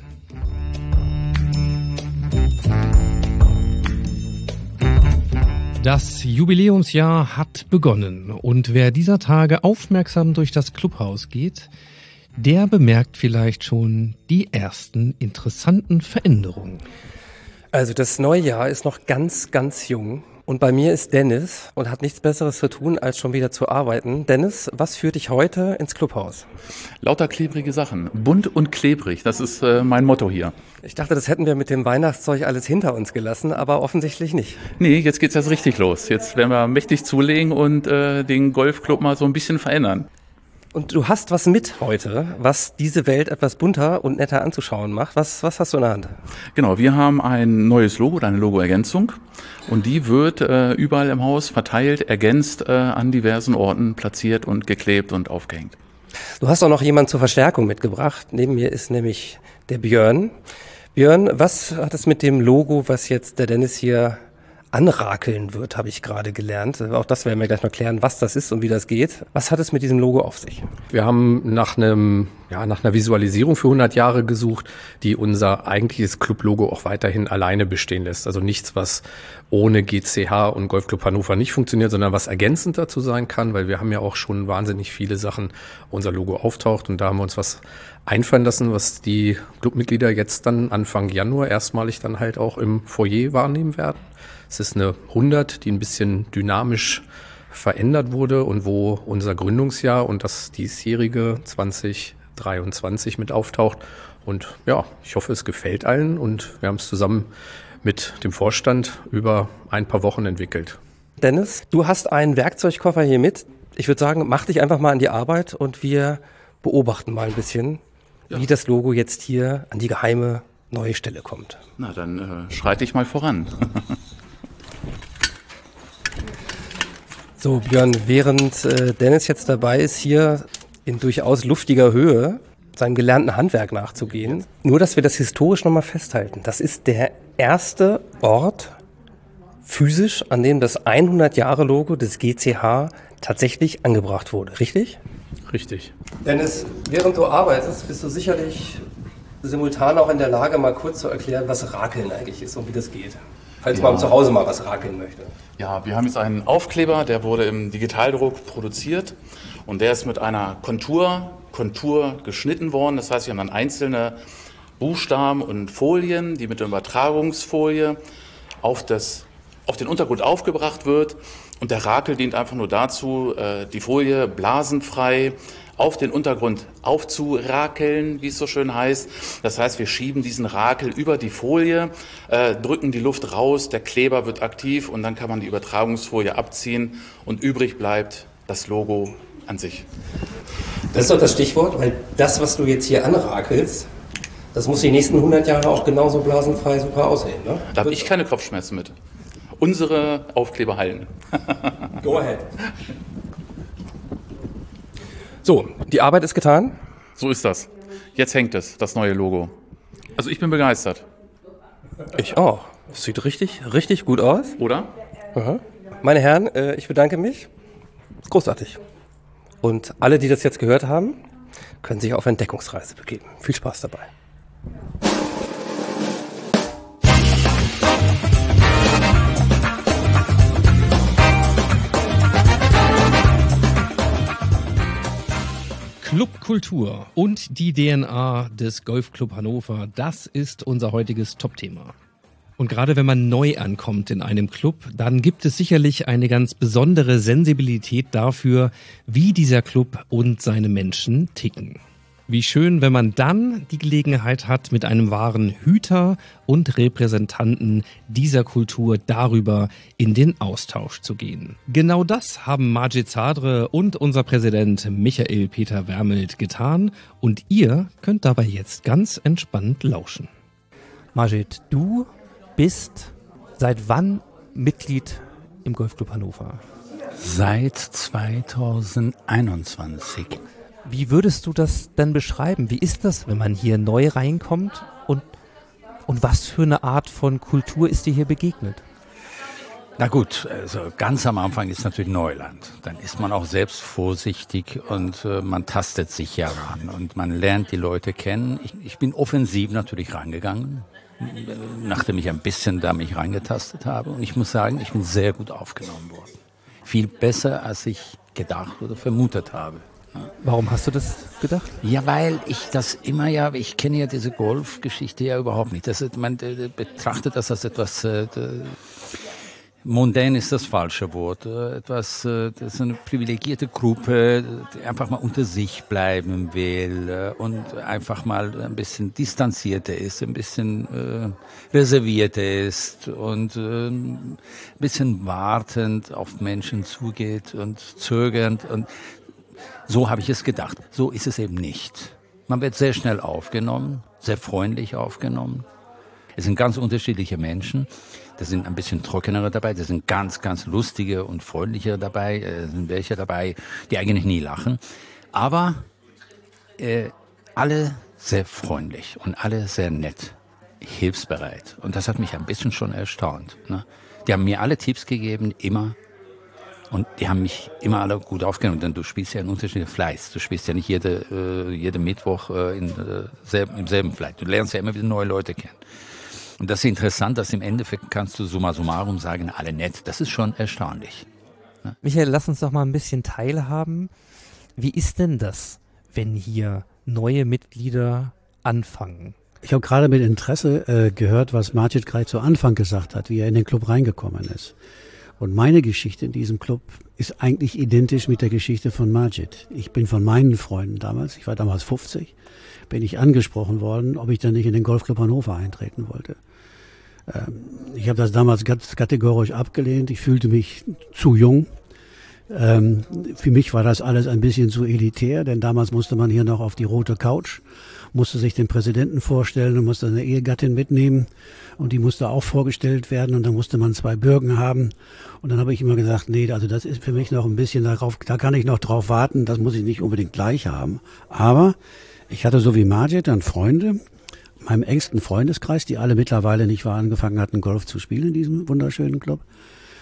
Speaker 2: Das Jubiläumsjahr hat begonnen und wer dieser Tage aufmerksam durch das Clubhaus geht, der bemerkt vielleicht schon die ersten interessanten Veränderungen.
Speaker 20: Also das neue Jahr ist noch ganz, ganz jung. Und bei mir ist Dennis und hat nichts Besseres zu tun, als schon wieder zu arbeiten. Dennis, was führt dich heute ins Clubhaus?
Speaker 21: Lauter klebrige Sachen. Bunt und klebrig, das ist mein Motto hier.
Speaker 20: Ich dachte, das hätten wir mit dem Weihnachtszeug alles hinter uns gelassen, aber offensichtlich nicht.
Speaker 21: Nee, jetzt geht's erst richtig los. Jetzt werden wir mächtig zulegen und den Golfclub mal so ein bisschen verändern.
Speaker 20: Und du hast was mit heute, was diese Welt etwas bunter und netter anzuschauen macht. Was hast du in der Hand?
Speaker 21: Genau, wir haben ein neues Logo, eine Logoergänzung. Und die wird überall im Haus verteilt, ergänzt, an diversen Orten platziert und geklebt und aufgehängt.
Speaker 20: Du hast auch noch jemanden zur Verstärkung mitgebracht. Neben mir ist nämlich der Björn. Björn, was hat es mit dem Logo, was jetzt der Dennis hier anrakeln wird, habe ich gerade gelernt. Auch das werden wir gleich noch klären, was das ist und wie das geht. Was hat es mit diesem Logo auf sich?
Speaker 22: Wir haben nach einer Visualisierung für 100 Jahre gesucht, die unser eigentliches Club-Logo auch weiterhin alleine bestehen lässt. Also nichts, was ohne GCH und Golfclub Hannover nicht funktioniert, sondern was ergänzend dazu sein kann, weil wir haben ja auch schon wahnsinnig viele Sachen, wo unser Logo auftaucht, und da haben wir uns was einfallen lassen, was die Clubmitglieder jetzt dann Anfang Januar erstmalig dann halt auch im Foyer wahrnehmen werden. Es ist eine 100, die ein bisschen dynamisch verändert wurde und wo unser Gründungsjahr und das diesjährige 2023 mit auftaucht. Und ja, ich hoffe, es gefällt allen, und wir haben es zusammen mit dem Vorstand über ein paar Wochen entwickelt.
Speaker 20: Dennis, du hast einen Werkzeugkoffer hier mit. Ich würde sagen, mach dich einfach mal an die Arbeit und wir beobachten mal ein bisschen, wie das Logo jetzt hier an die geheime neue Stelle kommt.
Speaker 21: Na, dann schreite ich mal voran.
Speaker 20: So, Björn, während Dennis jetzt dabei ist, hier in durchaus luftiger Höhe seinem gelernten Handwerk nachzugehen, nur, dass wir das historisch nochmal festhalten. Das ist der erste Ort physisch, an dem das 100-Jahre-Logo des GCH tatsächlich angebracht wurde, richtig?
Speaker 22: Richtig.
Speaker 20: Dennis, während du arbeitest, bist du sicherlich simultan auch in der Lage, mal kurz zu erklären, was Rakeln eigentlich ist und wie das geht. Falls man zu Hause mal was rakeln möchte.
Speaker 21: Ja, wir haben jetzt einen Aufkleber, der wurde im Digitaldruck produziert und der ist mit einer Kontur Kontur geschnitten worden. Das heißt, wir haben dann einzelne Buchstaben und Folien, die mit der Übertragungsfolie auf den Untergrund aufgebracht wird. Und der Rakel dient einfach nur dazu, die Folie blasenfrei auf den Untergrund aufzurakeln, wie es so schön heißt. Das heißt, wir schieben diesen Rakel über die Folie, drücken die Luft raus, der Kleber wird aktiv und dann kann man die Übertragungsfolie abziehen und übrig bleibt das Logo an sich.
Speaker 20: Das ist doch das Stichwort, weil das, was du jetzt hier anrakelst, das muss die nächsten 100 Jahre auch genauso blasenfrei super aussehen, ne?
Speaker 21: Da habe ich keine Kopfschmerzen mit. Unsere Aufkleber halten.
Speaker 20: Go ahead. So, die Arbeit ist getan.
Speaker 21: So ist das. Jetzt hängt es, das neue Logo. Also ich bin begeistert.
Speaker 20: Ich auch. Das sieht richtig, richtig gut aus.
Speaker 21: Oder?
Speaker 20: Aha. Meine Herren, ich bedanke mich. Ist großartig. Und alle, die das jetzt gehört haben, können sich auf Entdeckungsreise begeben. Viel Spaß dabei.
Speaker 2: Clubkultur und die DNA des Golfclub Hannover, das ist unser heutiges Top-Thema. Und gerade wenn man neu ankommt in einem Club, dann gibt es sicherlich eine ganz besondere Sensibilität dafür, wie dieser Club und seine Menschen ticken. Wie schön, wenn man dann die Gelegenheit hat, mit einem wahren Hüter und Repräsentanten dieser Kultur darüber in den Austausch zu gehen. Genau das haben Majid Zadre und unser Präsident Michael Peter Wermelt getan und ihr könnt dabei jetzt ganz entspannt lauschen.
Speaker 1: Majid, du bist seit wann Mitglied im Golfclub Hannover?
Speaker 19: Seit 2021.
Speaker 1: Wie würdest du das denn beschreiben? Wie ist das, wenn man hier neu reinkommt und was für eine Art von Kultur ist dir hier begegnet?
Speaker 19: Na gut, also ganz am Anfang ist natürlich Neuland. Dann ist man auch selbst vorsichtig und man tastet sich ja ran und man lernt die Leute kennen. Ich bin offensiv natürlich rangegangen, nachdem ich ein bisschen da mich reingetastet habe. Und ich muss sagen, ich bin sehr gut aufgenommen worden. Viel besser, als ich gedacht oder vermutet habe.
Speaker 1: Warum hast du das gedacht?
Speaker 19: Ja, weil ich das immer ich kenne ja diese Golfgeschichte ja überhaupt nicht. Man betrachtet das als etwas, mondän ist das falsche Wort, das ist eine privilegierte Gruppe, die einfach mal unter sich bleiben will und einfach mal ein bisschen distanzierter ist, ein bisschen reservierter ist und ein bisschen wartend auf Menschen zugeht und zögernd und so habe ich es gedacht. So ist es eben nicht. Man wird sehr schnell aufgenommen, sehr freundlich aufgenommen. Es sind ganz unterschiedliche Menschen. Da sind ein bisschen trockenere dabei, da sind ganz, ganz lustige und freundliche dabei. Da sind welche dabei, die eigentlich nie lachen. Aber alle sehr freundlich und alle sehr nett, hilfsbereit. Und das hat mich ein bisschen schon erstaunt. Ne? Die haben mir alle Tipps gegeben, immer. Und die haben mich immer alle gut aufgenommen, denn du spielst ja in unterschiedlichen Flights. Du spielst ja nicht jeden Mittwoch im selben Flight. Du lernst ja immer wieder neue Leute kennen. Und das ist interessant, dass im Endeffekt kannst du summa summarum sagen, alle nett. Das ist schon erstaunlich. Ja?
Speaker 1: Michael, lass uns doch mal ein bisschen teilhaben. Wie ist denn das, wenn hier neue Mitglieder anfangen?
Speaker 23: Ich habe gerade mit Interesse gehört, was Majid gerade zu Anfang gesagt hat, wie er in den Club reingekommen ist. Und meine Geschichte in diesem Club ist eigentlich identisch mit der Geschichte von Majid. Ich bin von meinen Freunden damals, ich war damals 50, bin ich angesprochen worden, ob ich dann nicht in den Golfclub Hannover eintreten wollte. Ich habe das damals ganz kategorisch abgelehnt. Ich fühlte mich zu jung. Für mich war das alles ein bisschen zu elitär, denn damals musste man hier noch auf die rote Couch, musste sich den Präsidenten vorstellen und musste eine Ehegattin mitnehmen und die musste auch vorgestellt werden und dann musste man 2 Bürgen haben und dann habe ich immer gesagt, nee, also das ist für mich noch ein bisschen darauf, da kann ich noch drauf warten, das muss ich nicht unbedingt gleich haben. Aber ich hatte so wie Majid dann Freunde, in meinem engsten Freundeskreis, die alle mittlerweile nicht angefangen hatten, Golf zu spielen in diesem wunderschönen Club.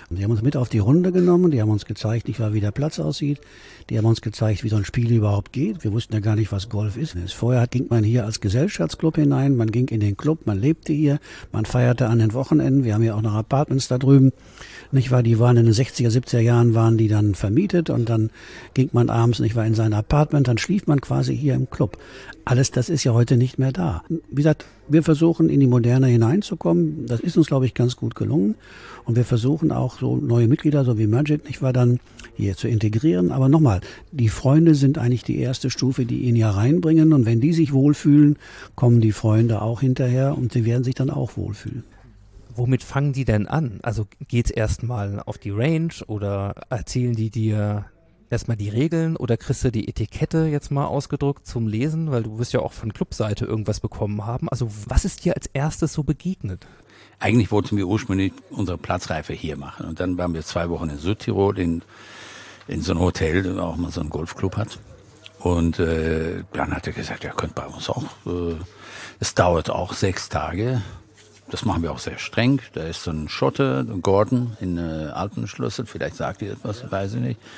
Speaker 23: Und die haben uns mit auf die Runde genommen, die haben uns gezeigt, nicht wahr, wie der Platz aussieht, die haben uns gezeigt, wie so ein Spiel überhaupt geht. Wir wussten ja gar nicht, was Golf ist. Vorher ging man hier als Gesellschaftsclub hinein, man ging in den Club, man lebte hier, man feierte an den Wochenenden. Wir haben ja auch noch Apartments da drüben, nicht wahr, die waren in den 60er, 70er Jahren, waren die dann vermietet und dann ging man abends, nicht wahr, in sein Apartment, dann schlief man quasi hier im Club. Alles das ist ja heute nicht mehr da. Wie gesagt, wir versuchen in die Moderne hineinzukommen. Das ist uns, glaube ich, ganz gut gelungen. Und wir versuchen auch so neue Mitglieder, so wie Majid, nicht wahr, dann hier zu integrieren. Aber nochmal, die Freunde sind eigentlich die erste Stufe, die ihn ja reinbringen. Und wenn die sich wohlfühlen, kommen die Freunde auch hinterher und sie werden sich dann auch wohlfühlen.
Speaker 1: Womit fangen die denn an? Also geht's erstmal auf die Range oder erzählen die dir erstmal die Regeln oder kriegst du die Etikette jetzt mal ausgedruckt zum Lesen? Weil du wirst ja auch von Clubseite irgendwas bekommen haben. Also was ist dir als erstes so begegnet?
Speaker 19: Eigentlich wollten wir ursprünglich unsere Platzreife hier machen. Und dann waren wir 2 Wochen in Südtirol in so einem Hotel, das auch mal so einen Golfclub hat. Und dann hat er gesagt, ja, könnt bei uns auch. Es dauert auch 6 Tage. Das machen wir auch sehr streng. Da ist so ein Schotte, Gordon in Alpenschlüssel. Vielleicht sagt ihr etwas, weiß ich nicht.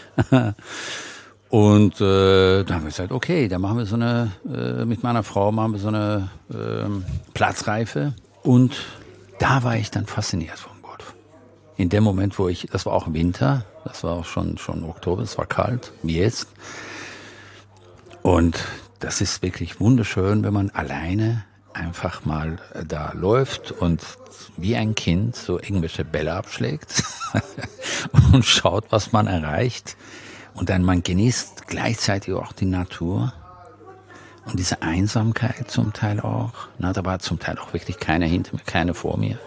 Speaker 19: Und da haben wir gesagt, okay, da machen wir so eine, mit meiner Frau machen wir so eine Platzreife. Und da war ich dann fasziniert vom Golf. In dem Moment, das war auch Winter, das war auch schon Oktober, es war kalt, wie jetzt. Und das ist wirklich wunderschön, wenn man alleine einfach mal da läuft und wie ein Kind so irgendwelche Bälle abschlägt und schaut, was man erreicht. Und dann man genießt gleichzeitig auch die Natur und diese Einsamkeit zum Teil auch. Na, da war zum Teil auch wirklich keiner hinter mir, keiner vor mir.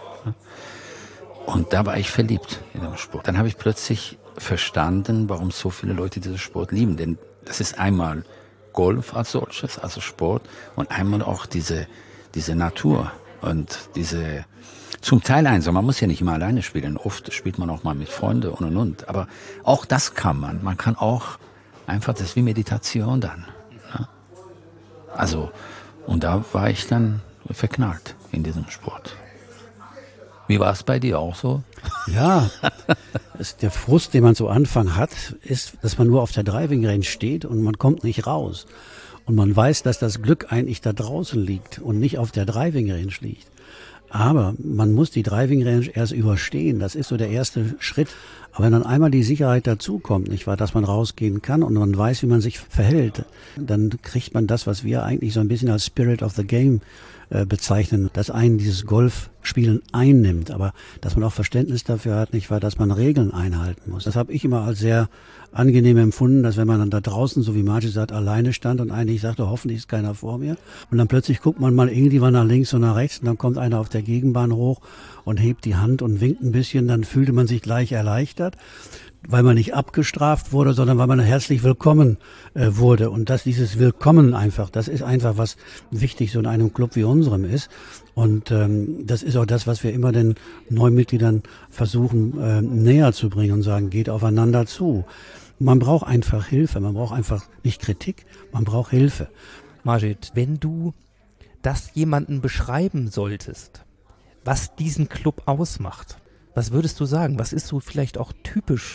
Speaker 19: Und da war ich verliebt in den Sport. Dann habe ich plötzlich verstanden, warum so viele Leute diesen Sport lieben. Denn das ist einmal Golf als solches, also Sport, und einmal auch diese Natur und diese zum Teil einsam. Man muss ja nicht immer alleine spielen. Oft spielt man auch mal mit Freunden und. Aber auch das kann man. Man kann auch einfach, das ist wie Meditation dann. Ja? Also, und da war ich dann verknallt in diesem Sport. Wie war es bei dir auch so?
Speaker 23: Ja, der Frust, den man zu Anfang hat, ist, dass man nur auf der Driving Range steht und man kommt nicht raus. Und man weiß, dass das Glück eigentlich da draußen liegt und nicht auf der Driving Range liegt. Aber man muss die Driving Range erst überstehen. Das ist so der erste Schritt. Aber wenn dann einmal die Sicherheit dazukommt, nicht wahr, dass man rausgehen kann und man weiß, wie man sich verhält, dann kriegt man das, was wir eigentlich so ein bisschen als Spirit of the Game bezeichnen, dass einen dieses Golfspielen einnimmt, aber dass man auch Verständnis dafür hat, nicht wahr, dass man Regeln einhalten muss. Das habe ich immer als sehr angenehm empfunden, dass wenn man dann da draußen, so wie Majid sagt, alleine stand und eigentlich sagte, hoffentlich ist keiner vor mir, und dann plötzlich guckt man mal irgendwann nach links und nach rechts und dann kommt einer auf der Gegenbahn hoch und hebt die Hand und winkt ein bisschen, dann fühlte man sich gleich erleichtert, weil man nicht abgestraft wurde, sondern weil man herzlich willkommen wurde. Und dieses Willkommen einfach, das ist einfach was wichtig so in einem Club wie unserem ist. Und das ist auch das, was wir immer den Neumitgliedern versuchen näher zu bringen und sagen, geht aufeinander zu. Man braucht einfach Hilfe, man braucht einfach nicht Kritik, man braucht Hilfe.
Speaker 1: Majid, wenn du das jemanden beschreiben solltest, was diesen Club ausmacht, was würdest du sagen? Was ist so vielleicht auch typisch?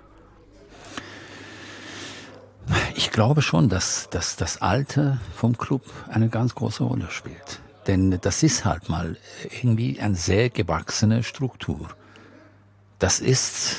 Speaker 19: Ich glaube schon, dass das Alte vom Club eine ganz große Rolle spielt. Denn das ist halt mal irgendwie eine sehr gewachsene Struktur. Das ist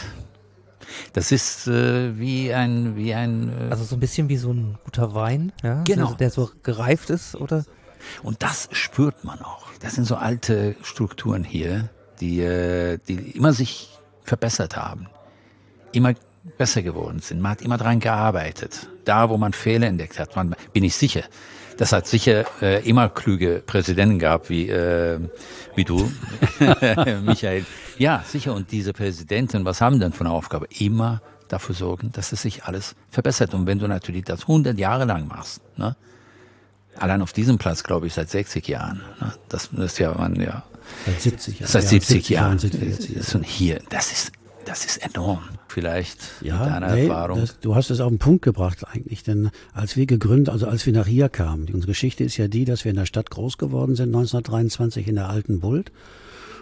Speaker 19: wie ein
Speaker 1: also so ein bisschen wie so ein guter Wein, ja?
Speaker 19: Genau.
Speaker 1: Der so gereift ist, oder?
Speaker 19: Und das spürt man auch. Das sind so alte Strukturen hier, die immer sich verbessert haben, immer besser geworden sind. Man hat immer dran gearbeitet. Da, wo man Fehler entdeckt hat, bin ich sicher. Das hat sicher immer kluge Präsidenten gehabt, wie du, Michael. Ja, sicher. Und diese Präsidenten, was haben denn von der Aufgabe? Immer dafür sorgen, dass es sich alles verbessert. Und wenn du natürlich das 100 Jahre lang machst, ne? Allein auf diesem Platz, glaube ich, seit 60 Jahren. Ne? Das ist ja,
Speaker 23: Seit 70 Jahren.
Speaker 19: Seit 70 Jahren.
Speaker 23: Und
Speaker 19: hier, das ist enorm. Vielleicht
Speaker 23: ja,
Speaker 19: mit deiner Erfahrung.
Speaker 23: Du hast es auf den Punkt gebracht eigentlich, denn als wir als wir nach hier kamen, unsere Geschichte ist ja die, dass wir in der Stadt groß geworden sind, 1923 in der Alten Bult.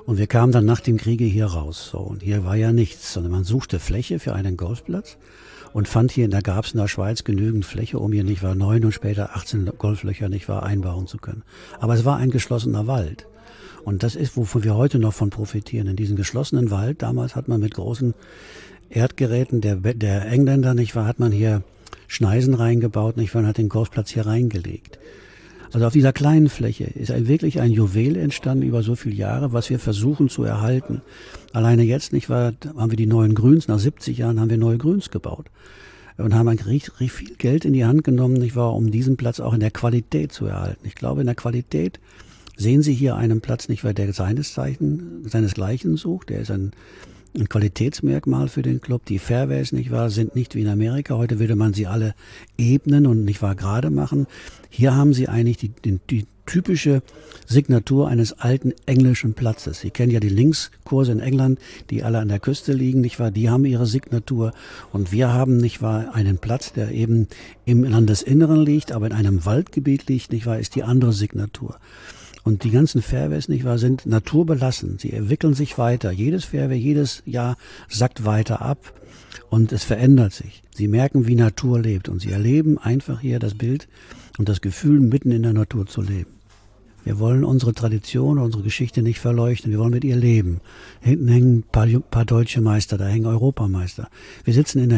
Speaker 23: Und wir kamen dann nach dem Kriege hier raus. So, und hier war ja nichts, sondern man suchte Fläche für einen Golfplatz und fand hier, da gab es in der Schweiz genügend Fläche, um hier nicht wahr 9 und später 18 Golflöcher nicht wahr einbauen zu können. Aber es war ein geschlossener Wald. Und das ist, wovon wir heute noch von profitieren. In diesem geschlossenen Wald, damals hat man mit großen Erdgeräten der Engländer, nicht wahr, hat man hier Schneisen reingebaut, nicht wahr, und hat den Golfplatz hier reingelegt. Also auf dieser kleinen Fläche ist wirklich ein Juwel entstanden über so viele Jahre, was wir versuchen zu erhalten. Alleine jetzt, nicht wahr, haben wir die neuen Grüns, nach 70 Jahren haben wir neue Grüns gebaut. Und haben richtig viel Geld in die Hand genommen, nicht wahr, um diesen Platz auch in der Qualität zu erhalten. Ich glaube, in der Qualität sehen Sie hier einen Platz, nicht wahr, der seinesgleichen sucht. Der ist ein Qualitätsmerkmal für den Club. Die Fairways, nicht wahr, sind nicht wie in Amerika. Heute würde man sie alle ebnen und nicht wahr gerade machen. Hier haben Sie eigentlich die typische Signatur eines alten englischen Platzes. Sie kennen ja die Linkskurse in England, die alle an der Küste liegen, nicht wahr? Die haben ihre Signatur. Und wir haben, nicht wahr, einen Platz, der eben im Landesinneren liegt, aber in einem Waldgebiet liegt, nicht wahr, ist die andere Signatur. Und die ganzen Fairways, nicht wahr, sind naturbelassen. Sie entwickeln sich weiter. Jedes Fairway, jedes Jahr sackt weiter ab und es verändert sich. Sie merken, wie Natur lebt und Sie erleben einfach hier das Bild und das Gefühl, mitten in der Natur zu leben. Wir wollen unsere Tradition, unsere Geschichte nicht verleuchten. Wir wollen mit ihr leben. Hinten hängen ein paar deutsche Meister, da hängen Europameister. Wir sitzen in der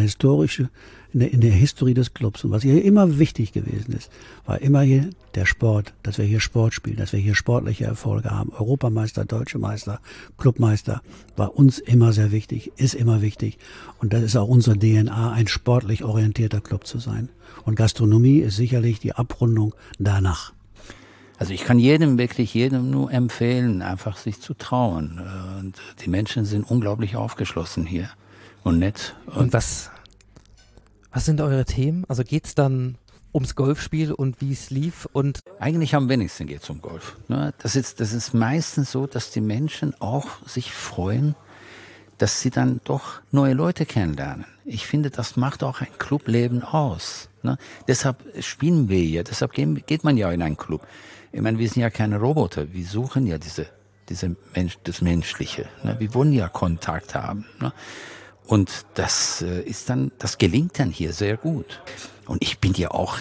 Speaker 23: Historie des Clubs. Und was hier immer wichtig gewesen ist, war immer hier der Sport, dass wir hier Sport spielen, dass wir hier sportliche Erfolge haben. Europameister, Deutsche Meister, Clubmeister war uns immer sehr wichtig, ist immer wichtig. Und das ist auch unsere DNA, ein sportlich orientierter Club zu sein. Und Gastronomie ist sicherlich die Abrundung danach.
Speaker 19: Also ich kann jedem nur empfehlen, einfach sich zu trauen. Und die Menschen sind unglaublich aufgeschlossen hier und nett.
Speaker 1: Und was sind eure Themen? Also geht's dann ums Golfspiel und wie es lief? Und
Speaker 19: eigentlich am wenigsten geht's um Golf. Das ist meistens so, dass die Menschen auch sich freuen, dass sie dann doch neue Leute kennenlernen. Ich finde, das macht auch ein Clubleben aus. Deshalb spielen wir hier, deshalb geht man ja in einen Club. Ich meine, wir sind ja keine Roboter, wir suchen ja das Menschliche. Wir wollen ja Kontakt haben. Und das gelingt dann hier sehr gut. Und ich bin ja auch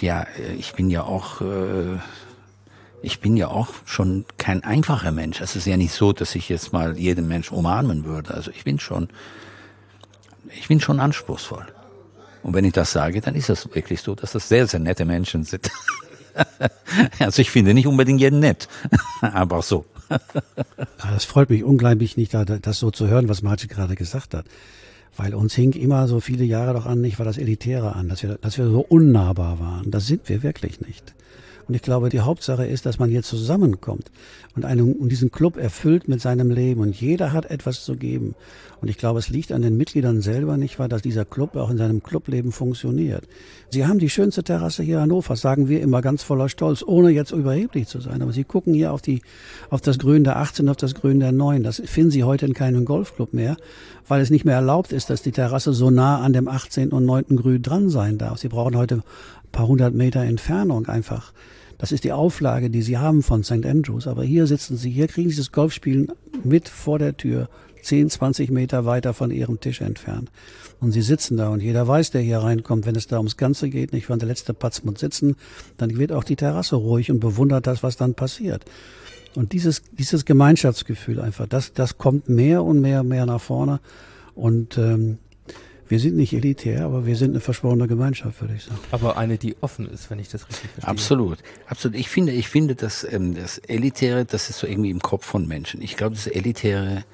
Speaker 19: schon kein einfacher Mensch. Es ist ja nicht so, dass ich jetzt mal jeden Mensch umarmen würde. Also ich bin schon anspruchsvoll. Und wenn ich das sage, dann ist es wirklich so, dass das sehr, sehr nette Menschen sind. Also ich finde nicht unbedingt jeden nett, aber auch so.
Speaker 23: Das freut mich unglaublich, nicht das so zu hören, was Martin gerade gesagt hat. Weil uns hing immer so viele Jahre doch an, nicht war das Elitäre an, dass wir so unnahbar waren. Das sind wir wirklich nicht. Und ich glaube, die Hauptsache ist, dass man hier zusammenkommt und diesen Club erfüllt mit seinem Leben. Und jeder hat etwas zu geben. Und ich glaube, es liegt an den Mitgliedern selber, nicht wahr, dass dieser Club auch in seinem Clubleben funktioniert. Sie haben die schönste Terrasse hier in Hannover, sagen wir immer ganz voller Stolz, ohne jetzt überheblich zu sein. Aber Sie gucken hier auf das Grün der 18, auf das Grün der 9. Das finden Sie heute in keinem Golfclub mehr, weil es nicht mehr erlaubt ist, dass die Terrasse so nah an dem 18. und 9. Grün dran sein darf. Sie brauchen heute ein paar 100 Meter Entfernung einfach. Das ist die Auflage, die Sie haben von St. Andrews. Aber hier sitzen Sie, hier kriegen Sie das Golfspielen mit vor der Tür, 10, 20 Meter weiter von Ihrem Tisch entfernt. Und Sie sitzen da und jeder weiß, der hier reinkommt, wenn es da ums Ganze geht, nicht, wenn der letzte Patz muss sitzen, dann wird auch die Terrasse ruhig und bewundert das, was dann passiert. Und dieses Gemeinschaftsgefühl einfach, das kommt mehr und mehr nach vorne. Und wir sind nicht elitär, aber wir sind eine verschworene Gemeinschaft, würde ich sagen.
Speaker 1: Aber eine, die offen ist, wenn ich das richtig verstehe.
Speaker 19: Absolut. Ich finde, dass das Elitäre, das ist so irgendwie im Kopf von Menschen. Ich glaube, das Elitäre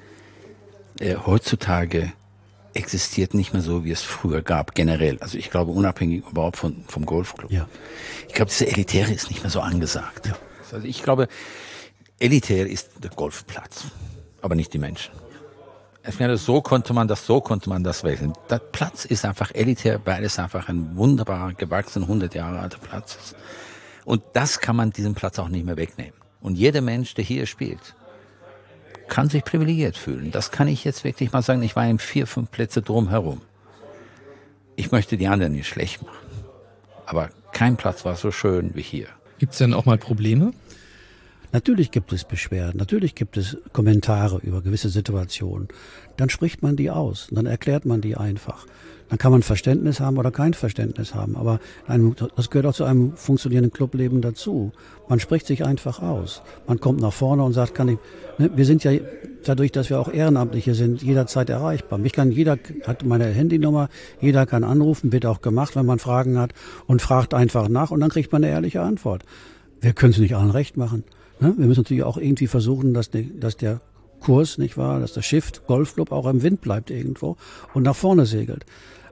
Speaker 19: heutzutage existiert nicht mehr so, wie es früher gab, generell. Also ich glaube, unabhängig überhaupt vom Golfclub. Ja. Ich glaube, das Elitäre ist nicht mehr so angesagt. Ja. Also ich glaube, elitär ist der Golfplatz, aber nicht die Menschen. Ich meine, so konnte man das wählen. Der Platz ist einfach elitär, weil es einfach ein wunderbar gewachsener, 100 Jahre alter Platz ist. Und das kann man diesen Platz auch nicht mehr wegnehmen. Und jeder Mensch, der hier spielt, kann sich privilegiert fühlen. Das kann ich jetzt wirklich mal sagen. Ich war in 4, 5 Plätze drumherum. Ich möchte die anderen nicht schlecht machen. Aber kein Platz war so schön wie hier.
Speaker 2: Gibt es denn auch mal Probleme?
Speaker 23: Natürlich gibt es Beschwerden, natürlich gibt es Kommentare über gewisse Situationen. Dann spricht man die aus, dann erklärt man die einfach. Dann kann man Verständnis haben oder kein Verständnis haben. Aber das gehört auch zu einem funktionierenden Clubleben dazu. Man spricht sich einfach aus. Man kommt nach vorne und sagt, wir sind ja dadurch, dass wir auch Ehrenamtliche sind, jederzeit erreichbar. Jeder hat meine Handynummer, jeder kann anrufen, wird auch gemacht, wenn man Fragen hat und fragt einfach nach und dann kriegt man eine ehrliche Antwort. Wir können es nicht allen recht machen. Wir müssen natürlich auch irgendwie versuchen, dass der Kurs, nicht wahr, dass der Schiff, Golfclub auch im Wind bleibt irgendwo und nach vorne segelt.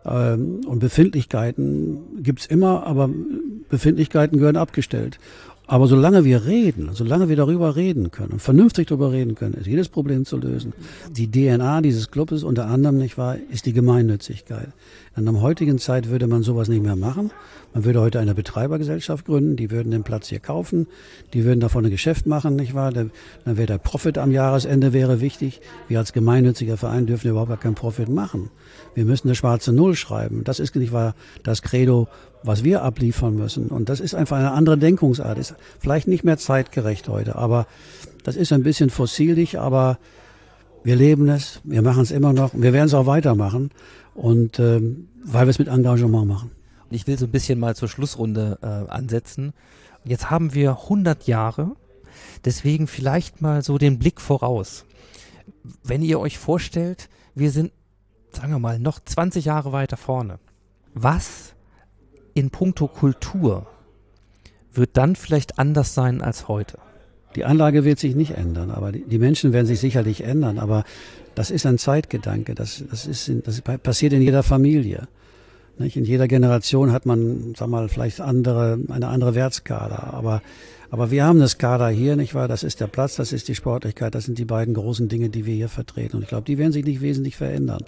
Speaker 23: Und Befindlichkeiten gibt's immer, aber Befindlichkeiten gehören abgestellt. Aber solange wir darüber reden können und vernünftig darüber reden können, ist jedes Problem zu lösen. Die DNA dieses Clubes unter anderem, nicht wahr, ist die Gemeinnützigkeit. In der heutigen Zeit würde man sowas nicht mehr machen. Man würde heute eine Betreibergesellschaft gründen, die würden den Platz hier kaufen, die würden davon ein Geschäft machen, nicht wahr? Dann wäre der Profit am Jahresende wäre wichtig. Wir als gemeinnütziger Verein dürfen überhaupt gar keinen Profit machen. Wir müssen eine schwarze Null schreiben. Das ist nicht wahr das Credo, was wir abliefern müssen. Und das ist einfach eine andere Denkungsart. Ist vielleicht nicht mehr zeitgerecht heute, aber das ist ein bisschen fossilig, aber wir leben es, wir machen es immer noch und wir werden es auch weitermachen. Und weil wir es mit Engagement machen.
Speaker 1: Ich will so ein bisschen mal zur Schlussrunde ansetzen. Jetzt haben wir 100 Jahre, deswegen vielleicht mal so den Blick voraus. Wenn ihr euch vorstellt, wir sind, sagen wir mal, noch 20 Jahre weiter vorne. Was in puncto Kultur wird dann vielleicht anders sein als heute?
Speaker 23: Die Anlage wird sich nicht ändern, aber die Menschen werden sich sicherlich ändern. Aber das ist ein Zeitgedanke, das passiert in jeder Familie. Nicht? In jeder Generation hat man, sag mal, vielleicht eine andere Wertskala. Aber wir haben eine Skala hier, nicht wahr? Das ist der Platz, das ist die Sportlichkeit, das sind die beiden großen Dinge, die wir hier vertreten. Und ich glaube, die werden sich nicht wesentlich verändern.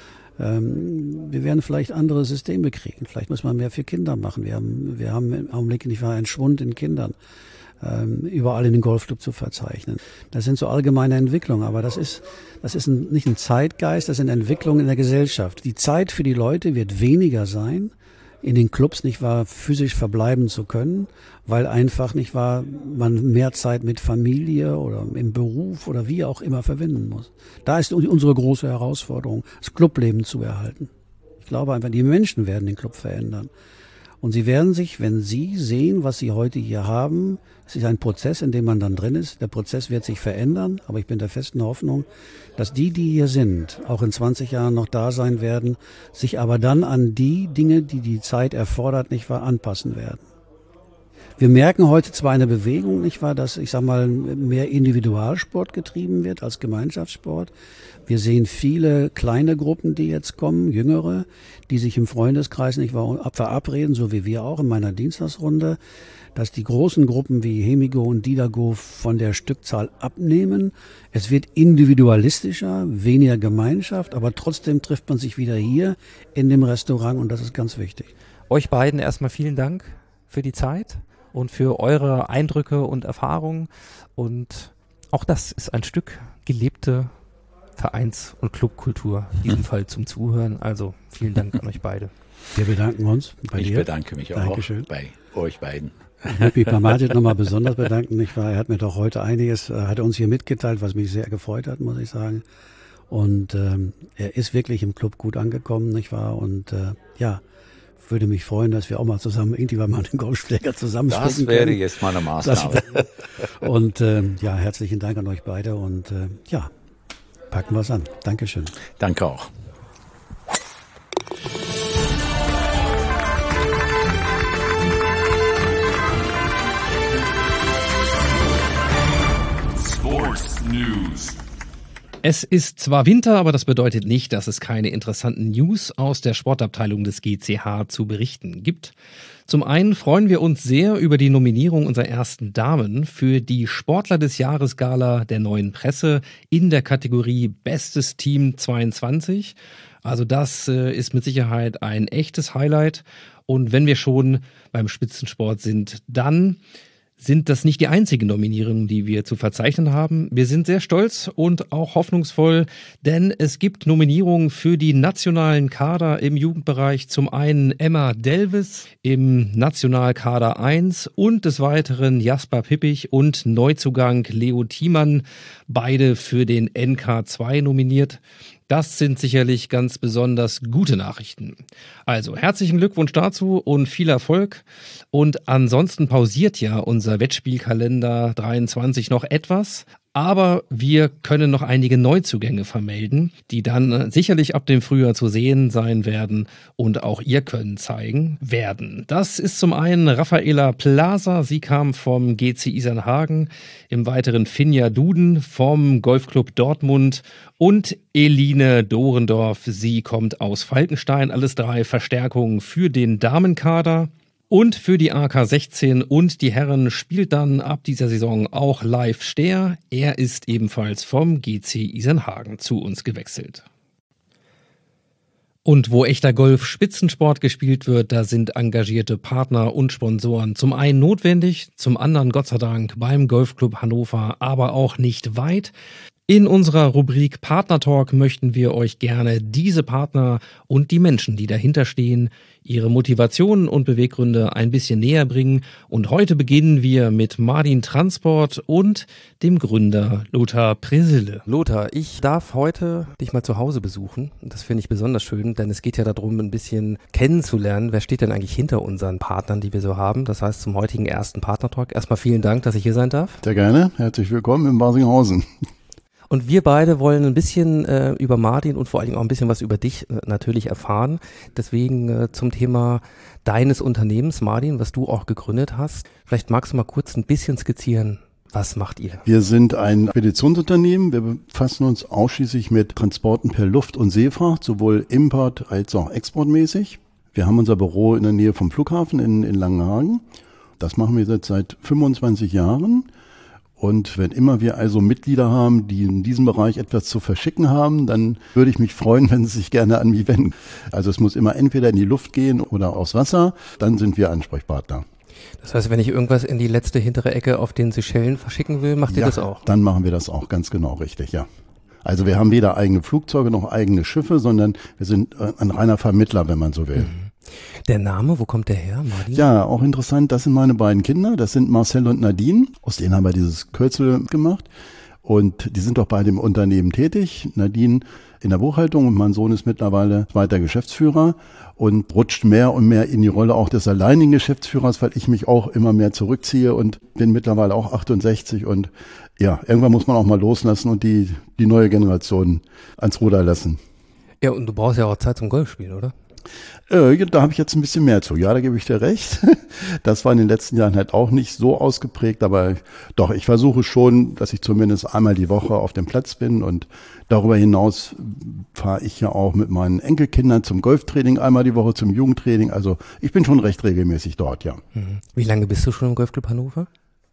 Speaker 23: Wir werden vielleicht andere Systeme kriegen. Vielleicht muss man mehr für Kinder machen. Wir haben im Augenblick nicht wahr einen Schwund in Kindern. Überall in den Golfclub zu verzeichnen. Das sind so allgemeine Entwicklungen, aber das ist nicht ein Zeitgeist, das sind Entwicklungen in der Gesellschaft. Die Zeit für die Leute wird weniger sein, in den Clubs nicht wahr physisch verbleiben zu können, weil einfach nicht wahr man mehr Zeit mit Familie oder im Beruf oder wie auch immer verwenden muss. Da ist unsere große Herausforderung, das Clubleben zu erhalten. Ich glaube einfach, die Menschen werden den Club verändern. Und sie werden sich, wenn sie sehen, was sie heute hier haben, es ist ein Prozess, in dem man dann drin ist. Der Prozess wird sich verändern, aber ich bin der festen Hoffnung, dass die hier sind, auch in 20 Jahren noch da sein werden, sich aber dann an die Dinge, die die Zeit erfordert, nicht wahr, anpassen werden. Wir merken heute zwar eine Bewegung, nicht wahr, dass, ich sag mal, mehr Individualsport getrieben wird als Gemeinschaftssport. Wir sehen viele kleine Gruppen, die jetzt kommen, Jüngere, die sich im Freundeskreis nicht wahr verabreden, so wie wir auch in meiner Dienstagsrunde, dass die großen Gruppen wie Hemigo und Didago von der Stückzahl abnehmen. Es wird individualistischer, weniger Gemeinschaft, aber trotzdem trifft man sich wieder hier in dem Restaurant und das ist ganz wichtig.
Speaker 1: Euch beiden erstmal vielen Dank für die Zeit und für eure Eindrücke und Erfahrungen. Und auch das ist ein Stück gelebte Vereins- und Clubkultur, in diesem Fall zum Zuhören. Also vielen Dank an euch beide.
Speaker 23: Wir bedanken uns bei dir.
Speaker 4: Ich bedanke mich
Speaker 23: Dankeschön.
Speaker 4: auch bei euch beiden.
Speaker 23: Ich möchte mich bei Martin nochmal besonders bedanken. Nicht wahr? Er hat mir doch heute einiges, hat uns hier mitgeteilt, was mich sehr gefreut hat, muss ich sagen. Und er ist wirklich im Club gut angekommen, nicht wahr? Und würde mich freuen, dass wir auch mal zusammen irgendwann mal den Golfschläger zusammen spielen können.
Speaker 4: Das wäre jetzt mal eine Maßnahme.
Speaker 23: Und herzlichen Dank an euch beide und packen wir es an. Dankeschön.
Speaker 4: Danke auch.
Speaker 2: Sports News. Es ist zwar Winter, aber das bedeutet nicht, dass es keine interessanten News aus der Sportabteilung des GCH zu berichten gibt. Zum einen freuen wir uns sehr über die Nominierung unserer ersten Damen für die Sportler des Jahres Gala der Neuen Presse in der Kategorie Bestes Team 22. Also das ist mit Sicherheit ein echtes Highlight. Und wenn wir schon beim Spitzensport sind, dann sind das nicht die einzigen Nominierungen, die wir zu verzeichnen haben. Wir sind sehr stolz und auch hoffnungsvoll, denn es gibt Nominierungen für die nationalen Kader im Jugendbereich. Zum einen Emma Delves im Nationalkader 1 und des Weiteren Jasper Pippich und Neuzugang Leo Thiemann, beide für den NK2 nominiert. Das sind sicherlich ganz besonders gute Nachrichten. Also herzlichen Glückwunsch dazu und viel Erfolg. Und ansonsten pausiert ja unser Wettspielkalender 23 noch etwas. Aber wir können noch einige Neuzugänge vermelden, die dann sicherlich ab dem Frühjahr zu sehen sein werden und auch ihr Können zeigen werden. Das ist zum einen Raffaela Plaza, sie kam vom GC Isernhagen, im Weiteren Finja Duden vom Golfclub Dortmund und Eline Dorendorf, sie kommt aus Falkenstein. Alles 3 Verstärkungen für den Damenkader. Und für die AK16 und die Herren spielt dann ab dieser Saison auch Live Stehr. Er ist ebenfalls vom GC Isernhagen zu uns gewechselt. Und wo echter Golf-Spitzensport gespielt wird, da sind engagierte Partner und Sponsoren zum einen notwendig, zum anderen Gott sei Dank beim Golfclub Hannover, aber auch nicht weit. In unserer Rubrik Partner Talk möchten wir euch gerne diese Partner und die Menschen, die dahinter stehen, ihre Motivationen und Beweggründe ein bisschen näher bringen. Und heute beginnen wir mit Mardin Transport und dem Gründer Lothar Presille.
Speaker 7: Lothar, ich darf heute dich mal zu Hause besuchen. Das finde ich besonders schön, denn es geht ja darum, ein bisschen kennenzulernen. Wer steht denn eigentlich hinter unseren Partnern, die wir so haben? Das heißt, zum heutigen ersten Partner Talk. Erstmal vielen Dank, dass ich hier sein darf.
Speaker 5: Sehr gerne. Herzlich willkommen in Barsinghausen.
Speaker 7: Und wir beide wollen ein bisschen über Mardin und vor allen Dingen auch ein bisschen was über dich natürlich erfahren. Deswegen zum Thema deines Unternehmens Mardin, was du auch gegründet hast. Vielleicht magst du mal kurz ein bisschen skizzieren, was macht ihr?
Speaker 5: Wir sind ein Speditionsunternehmen. Wir befassen uns ausschließlich mit Transporten per Luft- und Seefracht, sowohl import- als auch exportmäßig. Wir haben unser Büro in der Nähe vom Flughafen in Langenhagen. Das machen wir jetzt seit 25 Jahren. Und wenn immer wir also Mitglieder haben, die in diesem Bereich etwas zu verschicken haben, dann würde ich mich freuen, wenn sie sich gerne an mich wenden. Also es muss immer entweder in die Luft gehen oder aufs Wasser, dann sind wir Ansprechpartner.
Speaker 7: Das heißt, wenn ich irgendwas in die letzte hintere Ecke auf den Seychellen verschicken will, macht ihr das auch?
Speaker 5: Dann machen wir das auch, ganz genau richtig, ja. Also wir haben weder eigene Flugzeuge noch eigene Schiffe, sondern wir sind ein reiner Vermittler, wenn man so will.
Speaker 7: Der Name, wo kommt der her, Mardin?
Speaker 5: Ja, auch interessant, das sind meine beiden Kinder, das sind Marcel und Nadine, aus denen haben wir dieses Kürzel gemacht und die sind doch beide im Unternehmen tätig. Nadine in der Buchhaltung und mein Sohn ist mittlerweile zweiter Geschäftsführer und rutscht mehr und mehr in die Rolle auch des alleinigen Geschäftsführers, weil ich mich auch immer mehr zurückziehe und bin mittlerweile auch 68 und ja, irgendwann muss man auch mal loslassen und die neue Generation ans Ruder lassen.
Speaker 7: Ja, und du brauchst ja auch Zeit zum Golfspielen, oder?
Speaker 5: Da habe ich jetzt ein bisschen mehr zu. Ja, da gebe ich dir recht. Das war in den letzten Jahren halt auch nicht so ausgeprägt, aber doch, ich versuche schon, dass ich zumindest einmal die Woche auf dem Platz bin und darüber hinaus fahre ich ja auch mit meinen Enkelkindern zum Golftraining einmal die Woche, zum Jugendtraining. Also ich bin schon recht regelmäßig dort, ja.
Speaker 7: Wie lange bist du schon im Golfclub Hannover?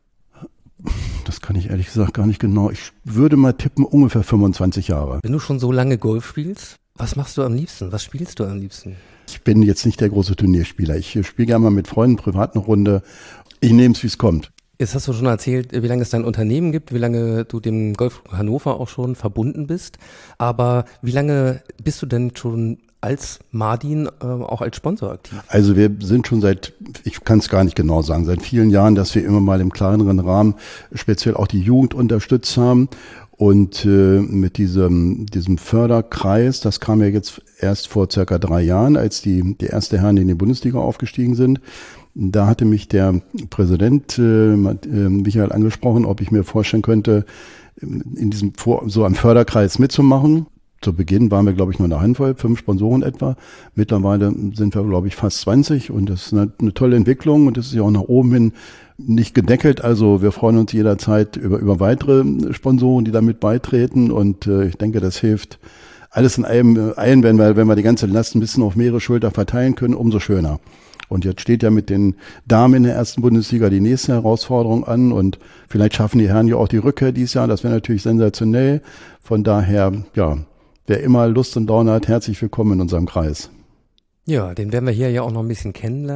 Speaker 5: Das kann ich ehrlich gesagt gar nicht genau. Ich würde mal tippen, ungefähr 25 Jahre.
Speaker 7: Wenn du schon so lange Golf spielst, was machst du am liebsten? Was spielst du am liebsten?
Speaker 5: Ich bin jetzt nicht der große Turnierspieler. Ich spiele gerne mal mit Freunden privat eine Runde. Ich nehme es, wie es kommt.
Speaker 7: Jetzt hast du schon erzählt, wie lange es dein Unternehmen gibt, wie lange du dem Golfclub Hannover auch schon verbunden bist. Aber wie lange bist du denn schon als Mardin auch als Sponsor aktiv?
Speaker 5: Also wir sind schon ich kann es gar nicht genau sagen, seit vielen Jahren, dass wir immer mal im kleineren Rahmen speziell auch die Jugend unterstützt haben. Und mit diesem Förderkreis, das kam ja jetzt erst vor circa 3 Jahren, als die erste Herren in die Bundesliga aufgestiegen sind. Da hatte mich der Präsident Michael angesprochen, ob ich mir vorstellen könnte, in diesem so einem Förderkreis mitzumachen. Zu Beginn waren wir, glaube ich, nur eine Handvoll, 5 Sponsoren etwa. Mittlerweile sind wir, glaube ich, fast 20 und das ist eine tolle Entwicklung und das ist ja auch nach oben hin nicht gedeckelt. Also wir freuen uns jederzeit über weitere Sponsoren, die damit beitreten und ich denke, das hilft alles in allem, wenn wir die ganze Last ein bisschen auf mehrere Schulter verteilen können, umso schöner. Und jetzt steht ja mit den Damen in der ersten Bundesliga die nächste Herausforderung an und vielleicht schaffen die Herren ja auch die Rückkehr dieses Jahr. Das wäre natürlich sensationell. Von daher, ja, wer immer Lust und Laune hat, herzlich willkommen in unserem Kreis.
Speaker 7: Ja, den werden wir hier ja auch noch ein bisschen kennenlernen.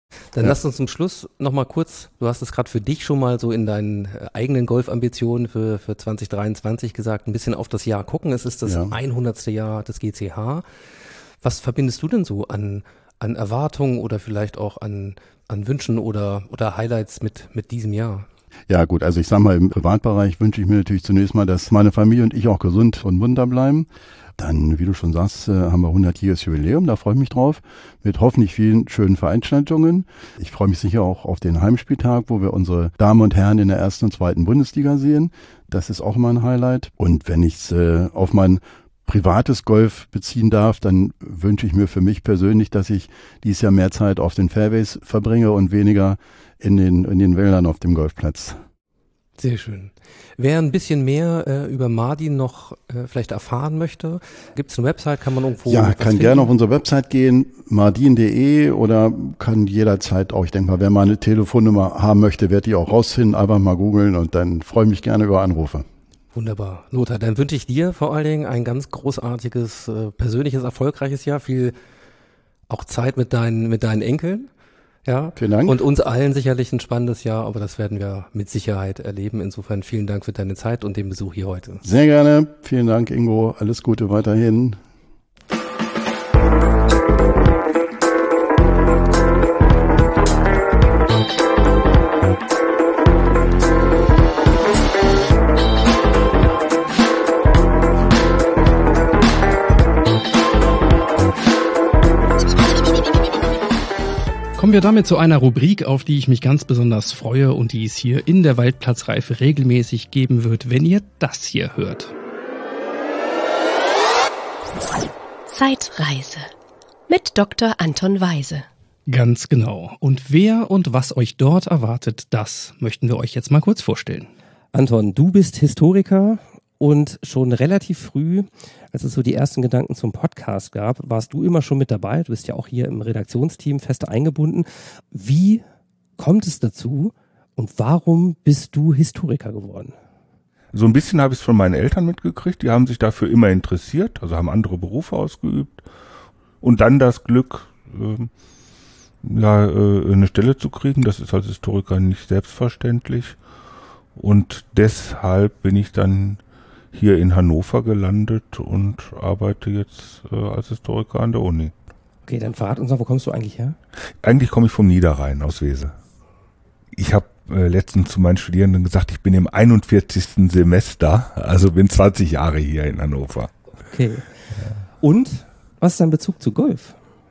Speaker 7: Dann lass uns zum Schluss nochmal kurz, du hast es gerade für dich schon mal so in deinen eigenen Golfambitionen für 2023 gesagt, ein bisschen auf das Jahr gucken. Es ist das 100. Jahr des GCH. Was verbindest du denn so an Erwartungen oder vielleicht auch an Wünschen oder Highlights mit diesem Jahr?
Speaker 5: Ja gut, also ich sag mal, im Privatbereich wünsche ich mir natürlich zunächst mal, dass meine Familie und ich auch gesund und munter bleiben. Dann, wie du schon sagst, haben wir 100-jähriges Jubiläum, da freue ich mich drauf, mit hoffentlich vielen schönen Veranstaltungen. Ich freue mich sicher auch auf den Heimspieltag, wo wir unsere Damen und Herren in der 1. und 2. Bundesliga sehen. Das ist auch immer ein Highlight. Und wenn ich es auf mein privates Golf beziehen darf, dann wünsche ich mir für mich persönlich, dass ich dieses Jahr mehr Zeit auf den Fairways verbringe und weniger in den Wäldern auf dem Golfplatz.
Speaker 7: Sehr schön. Wer ein bisschen mehr über Mardin noch vielleicht erfahren möchte, gibt es eine Website, kann man irgendwo
Speaker 5: Ja, kann
Speaker 7: finden?
Speaker 5: gerne auf unsere Website gehen, mardin.de, oder kann jederzeit auch, ich denke mal, wer mal eine Telefonnummer haben möchte, wird die auch rausfinden, einfach mal googeln und dann freue ich mich gerne über Anrufe.
Speaker 7: Wunderbar. Lothar, dann wünsche ich dir vor allen Dingen ein ganz großartiges, persönliches, erfolgreiches Jahr, viel auch Zeit mit deinen Enkeln. Ja,
Speaker 5: vielen Dank.
Speaker 7: Und uns allen sicherlich ein spannendes Jahr, aber das werden wir mit Sicherheit erleben. Insofern vielen Dank für deine Zeit und den Besuch hier heute.
Speaker 5: Sehr gerne. Vielen Dank, Ingo. Alles Gute weiterhin.
Speaker 2: Kommen wir damit zu einer Rubrik, auf die ich mich ganz besonders freue und die es hier in der Waldplatzreife regelmäßig geben wird, wenn ihr das hier hört.
Speaker 10: Zeitreise mit Dr. Anton Weise.
Speaker 2: Ganz genau. Und wer und was euch dort erwartet, das möchten wir euch jetzt mal kurz vorstellen.
Speaker 20: Anton, du bist Historiker und schon relativ früh, als es so die ersten Gedanken zum Podcast gab, warst du immer schon mit dabei. Du bist ja auch hier im Redaktionsteam fest eingebunden. Wie kommt es dazu und warum bist du Historiker geworden?
Speaker 11: So ein bisschen habe ich es von meinen Eltern mitgekriegt. Die haben sich dafür immer interessiert, also haben andere Berufe ausgeübt. Und dann das Glück, eine Stelle zu kriegen. Das ist als Historiker nicht selbstverständlich. Und deshalb bin ich dann hier in Hannover gelandet und arbeite jetzt als Historiker an der Uni.
Speaker 20: Okay, dann verrat uns mal, wo kommst du eigentlich her?
Speaker 11: Eigentlich komme ich vom Niederrhein aus Wesel. Ich habe letztens zu meinen Studierenden gesagt, ich bin im 41. Semester, also bin 20 Jahre hier in Hannover.
Speaker 20: Okay. Und was ist dein Bezug zu Golf?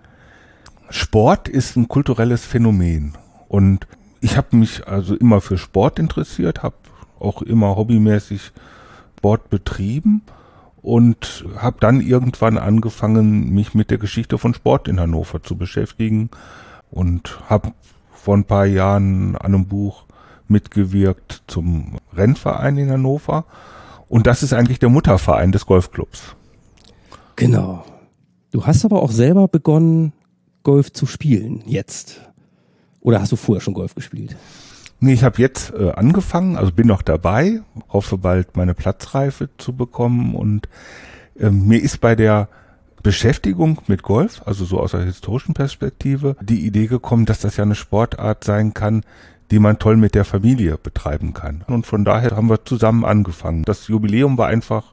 Speaker 11: Sport ist ein kulturelles Phänomen und ich habe mich also immer für Sport interessiert, habe auch immer hobbymäßig Sport betrieben und habe dann irgendwann angefangen, mich mit der Geschichte von Sport in Hannover zu beschäftigen und habe vor ein paar Jahren an einem Buch mitgewirkt zum Rennverein in Hannover und das ist eigentlich der Mutterverein des Golfclubs.
Speaker 20: Genau. Du hast aber auch selber begonnen, Golf zu spielen, jetzt. Oder hast du vorher schon Golf gespielt?
Speaker 11: Nee, ich habe jetzt angefangen, also bin noch dabei, hoffe bald meine Platzreife zu bekommen und mir ist bei der Beschäftigung mit Golf, also so aus der historischen Perspektive, die Idee gekommen, dass das ja eine Sportart sein kann, die man toll mit der Familie betreiben kann. Und von daher haben wir zusammen angefangen. Das Jubiläum war einfach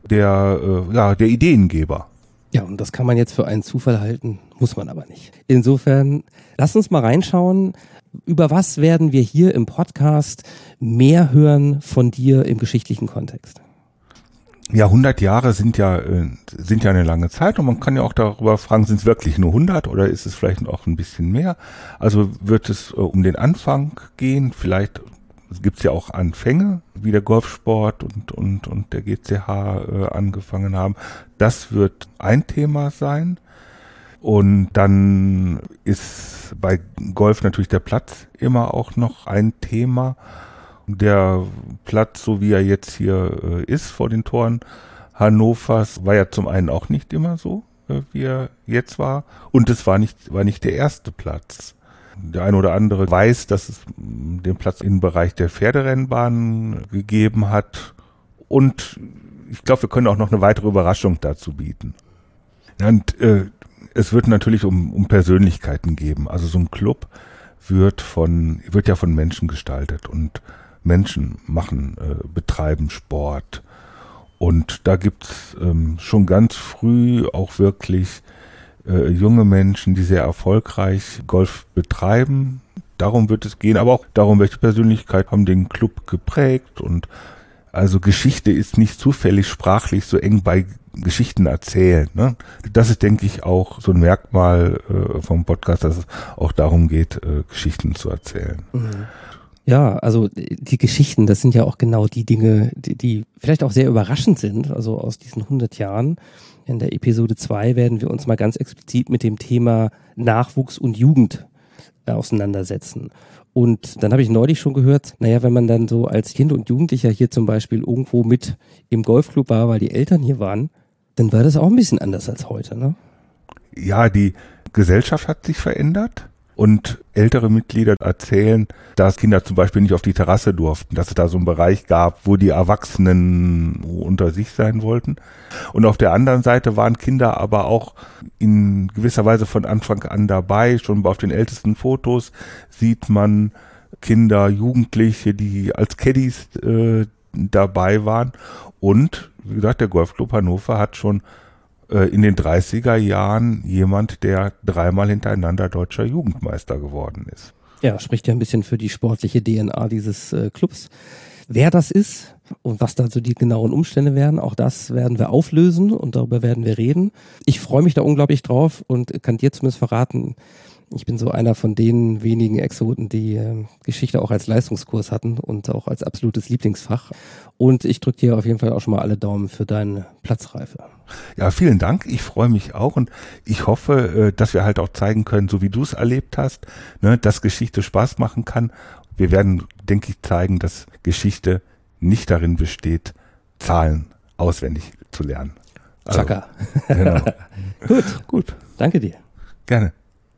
Speaker 11: der Ideengeber.
Speaker 20: Ja, und das kann man jetzt für einen Zufall halten, muss man aber nicht. Insofern, lass uns mal reinschauen. Über was werden wir hier im Podcast mehr hören von dir im geschichtlichen Kontext?
Speaker 11: Ja, 100 Jahre sind ja eine lange Zeit und man kann ja auch darüber fragen, sind es wirklich nur 100 oder ist es vielleicht auch ein bisschen mehr? Also wird es um den Anfang gehen, vielleicht gibt es ja auch Anfänge, wie der Golfsport und der GCH angefangen haben. Das wird ein Thema sein. Und dann ist bei Golf natürlich der Platz immer auch noch ein Thema. Der Platz, so wie er jetzt hier ist vor den Toren Hannovers, war ja zum einen auch nicht immer so, wie er jetzt war. Und es war nicht der erste Platz. Der eine oder andere weiß, dass es den Platz im Bereich der Pferderennbahn gegeben hat. Und ich glaube, wir können auch noch eine weitere Überraschung dazu bieten. Und es wird natürlich um Persönlichkeiten geben. Also so ein Club wird ja von Menschen gestaltet und Menschen betreiben Sport. Und da gibt's schon ganz früh auch wirklich junge Menschen, die sehr erfolgreich Golf betreiben. Darum wird es gehen, aber auch darum, welche Persönlichkeit haben den Club geprägt. Und also Geschichte ist nicht zufällig sprachlich so eng bei Geschichten erzählen. Ne? Das ist, denke ich, auch so ein Merkmal vom Podcast, dass es auch darum geht, Geschichten zu erzählen.
Speaker 20: Mhm. Ja, also die Geschichten, das sind ja auch genau die Dinge, die vielleicht auch sehr überraschend sind, also aus diesen 100 Jahren. In der Episode 2 werden wir uns mal ganz explizit mit dem Thema Nachwuchs und Jugend auseinandersetzen. Und dann habe ich neulich schon gehört, naja, wenn man dann so als Kind und Jugendlicher hier zum Beispiel irgendwo mit im Golfclub war, weil die Eltern hier waren, dann war das auch ein bisschen anders als heute, ne?
Speaker 11: Ja, die Gesellschaft hat sich verändert. Und ältere Mitglieder erzählen, dass Kinder zum Beispiel nicht auf die Terrasse durften, dass es da so einen Bereich gab, wo die Erwachsenen unter sich sein wollten. Und auf der anderen Seite waren Kinder aber auch in gewisser Weise von Anfang an dabei. Schon auf den ältesten Fotos sieht man Kinder, Jugendliche, die als Caddies dabei waren. Und wie gesagt, der Golfclub Hannover hat schon in den 30er Jahren jemand, der 3-mal hintereinander deutscher Jugendmeister geworden ist.
Speaker 20: Ja, spricht ja ein bisschen für die sportliche DNA dieses Clubs. Wer das ist und was da so die genauen Umstände wären, auch das werden wir auflösen und darüber werden wir reden. Ich freue mich da unglaublich drauf und kann dir zumindest verraten, ich bin so einer von den wenigen Exoten, die Geschichte auch als Leistungskurs hatten und auch als absolutes Lieblingsfach. Und ich drücke dir auf jeden Fall auch schon mal alle Daumen für deine Platzreife.
Speaker 11: Ja, vielen Dank. Ich freue mich auch und ich hoffe, dass wir halt auch zeigen können, so wie du es erlebt hast, ne, dass Geschichte Spaß machen kann. Wir werden, denke ich, zeigen, dass Geschichte nicht darin besteht, Zahlen auswendig zu lernen.
Speaker 20: Also, Chaka.
Speaker 11: Genau.
Speaker 20: Gut. Danke dir.
Speaker 11: Gerne.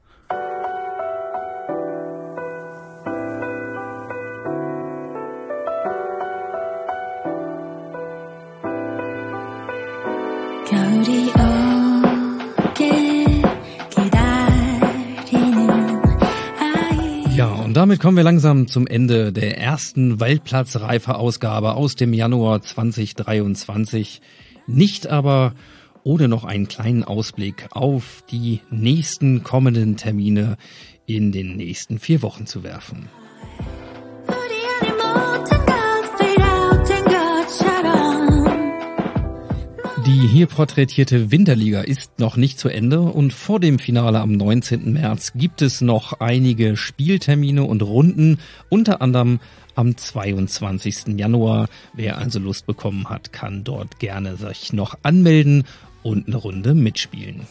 Speaker 2: Ja, und damit kommen wir langsam zum Ende der ersten Waldplatzreife-Ausgabe aus dem Januar 2023. Nicht aber ohne noch einen kleinen Ausblick auf die nächsten kommenden Termine in den nächsten 4 Wochen zu werfen. Die hier porträtierte Winterliga ist noch nicht zu Ende und vor dem Finale am 19. März gibt es noch einige Spieltermine und Runden, unter anderem am 22. Januar. Wer also Lust bekommen hat, kann dort gerne sich noch anmelden und eine Runde mitspielen.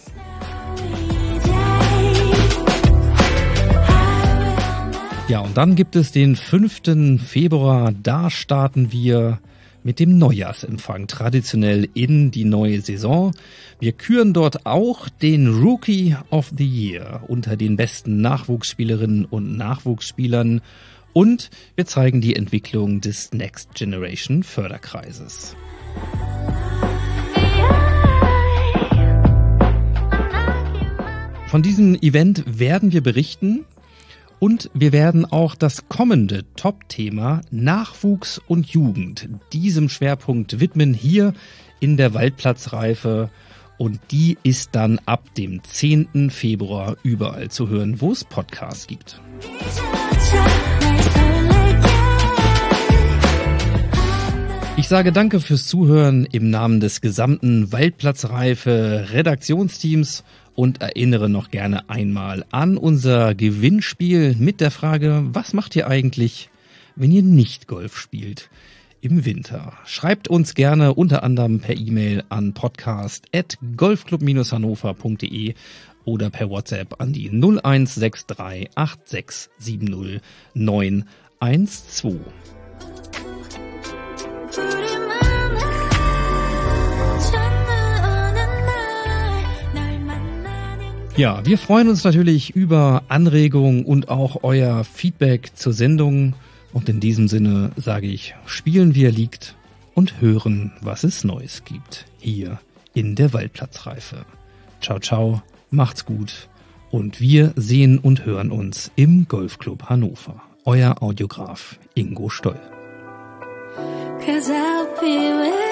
Speaker 2: Ja, und dann gibt es den 5. Februar, da starten wir mit dem Neujahrsempfang traditionell in die neue Saison. Wir küren dort auch den Rookie of the Year unter den besten Nachwuchsspielerinnen und Nachwuchsspielern und wir zeigen die Entwicklung des Next Generation Förderkreises. Von diesem Event werden wir berichten. Und wir werden auch das kommende Top-Thema Nachwuchs und Jugend diesem Schwerpunkt widmen hier in der Waldplatzreife. Und die ist dann ab dem 10. Februar überall zu hören, wo es Podcasts gibt. Ich sage danke fürs Zuhören im Namen des gesamten Waldplatzreife Redaktionsteams und erinnere noch gerne einmal an unser Gewinnspiel mit der Frage, was macht ihr eigentlich, wenn ihr nicht Golf spielt im Winter? Schreibt uns gerne unter anderem per E-Mail an podcast@golfclub-hannover.de oder per WhatsApp an die 0163 8670 912. Ja, wir freuen uns natürlich über Anregungen und auch euer Feedback zur Sendung. Und in diesem Sinne sage ich, spielen wie er liegt und hören, was es Neues gibt. Hier in der Waldplatzreife. Ciao, ciao, macht's gut und wir sehen und hören uns im Golfclub Hannover. Euer Audiograf Ingo Stoll.
Speaker 8: 'Cause I'll be with